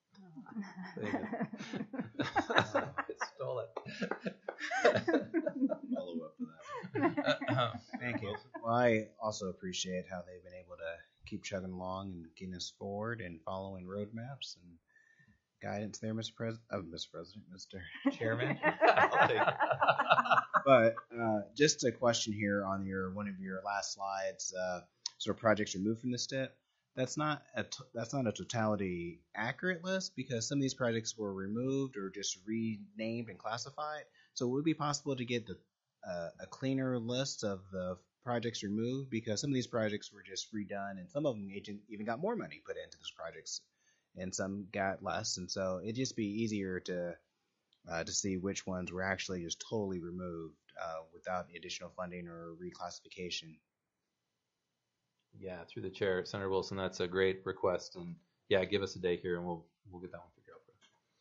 I stole it. Follow up to that. Thank you. Well, I also appreciate how they've been able to keep chugging along and getting us forward and following roadmaps and guidance there, Mr. Mr. Chairman. I'll take it. But just a question here on one of your last slides. Sort of projects removed from the STIP. That's not a totality accurate list because some of these projects were removed or just renamed and classified. So would it be possible to get a cleaner list of the projects removed because some of these projects were just redone and some of them even got more money put into those projects and some got less, and so it'd just be easier to see which ones were actually just totally removed without additional funding or reclassification. Yeah, through the chair, Senator Wilson, that's a great request, and yeah, give us a day here, and we'll get that one figured out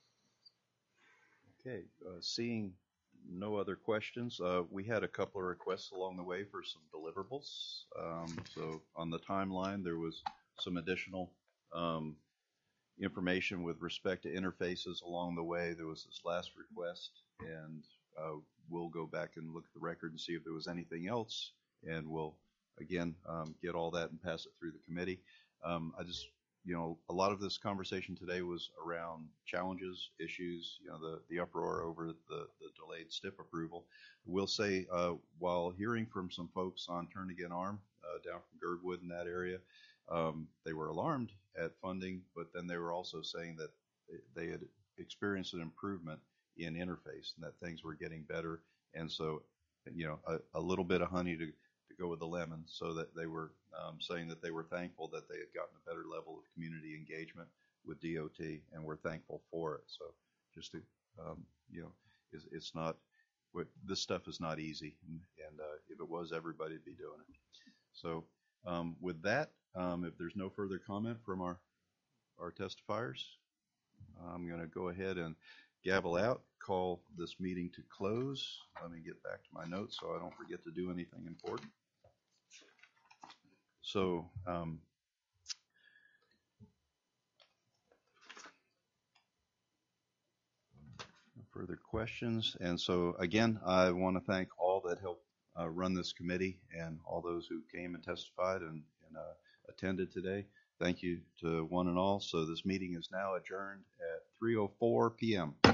for you. Okay, seeing no other questions, we had a couple of requests along the way for some deliverables. So on the timeline, there was some additional information with respect to interfaces along the way. There was this last request, and we'll go back and look at the record and see if there was anything else, and we'll again get all that and pass it through the committee. I just, a lot of this conversation today was around challenges, issues, the uproar over the delayed STIP approval. We'll say, while hearing from some folks on Turnagain Arm down from Girdwood in that area, they were alarmed at funding, but then they were also saying that they had experienced an improvement in interface and that things were getting better. And so, a little bit of honey to go with the lemon, so that they were saying that they were thankful that they had gotten a better level of community engagement with DOT, and we're thankful for it. So just to, it's not, this stuff is not easy, and if it was, everybody'd be doing it. So with that, if there's no further comment from our testifiers, I'm going to go ahead and gavel out, call this meeting to close. Let me get back to my notes so I don't forget to do anything important. So no further questions. And so again, I want to thank all that helped run this committee and all those who came and testified and attended today. Thank you to one and all. So this meeting is now adjourned at 3:04 p.m.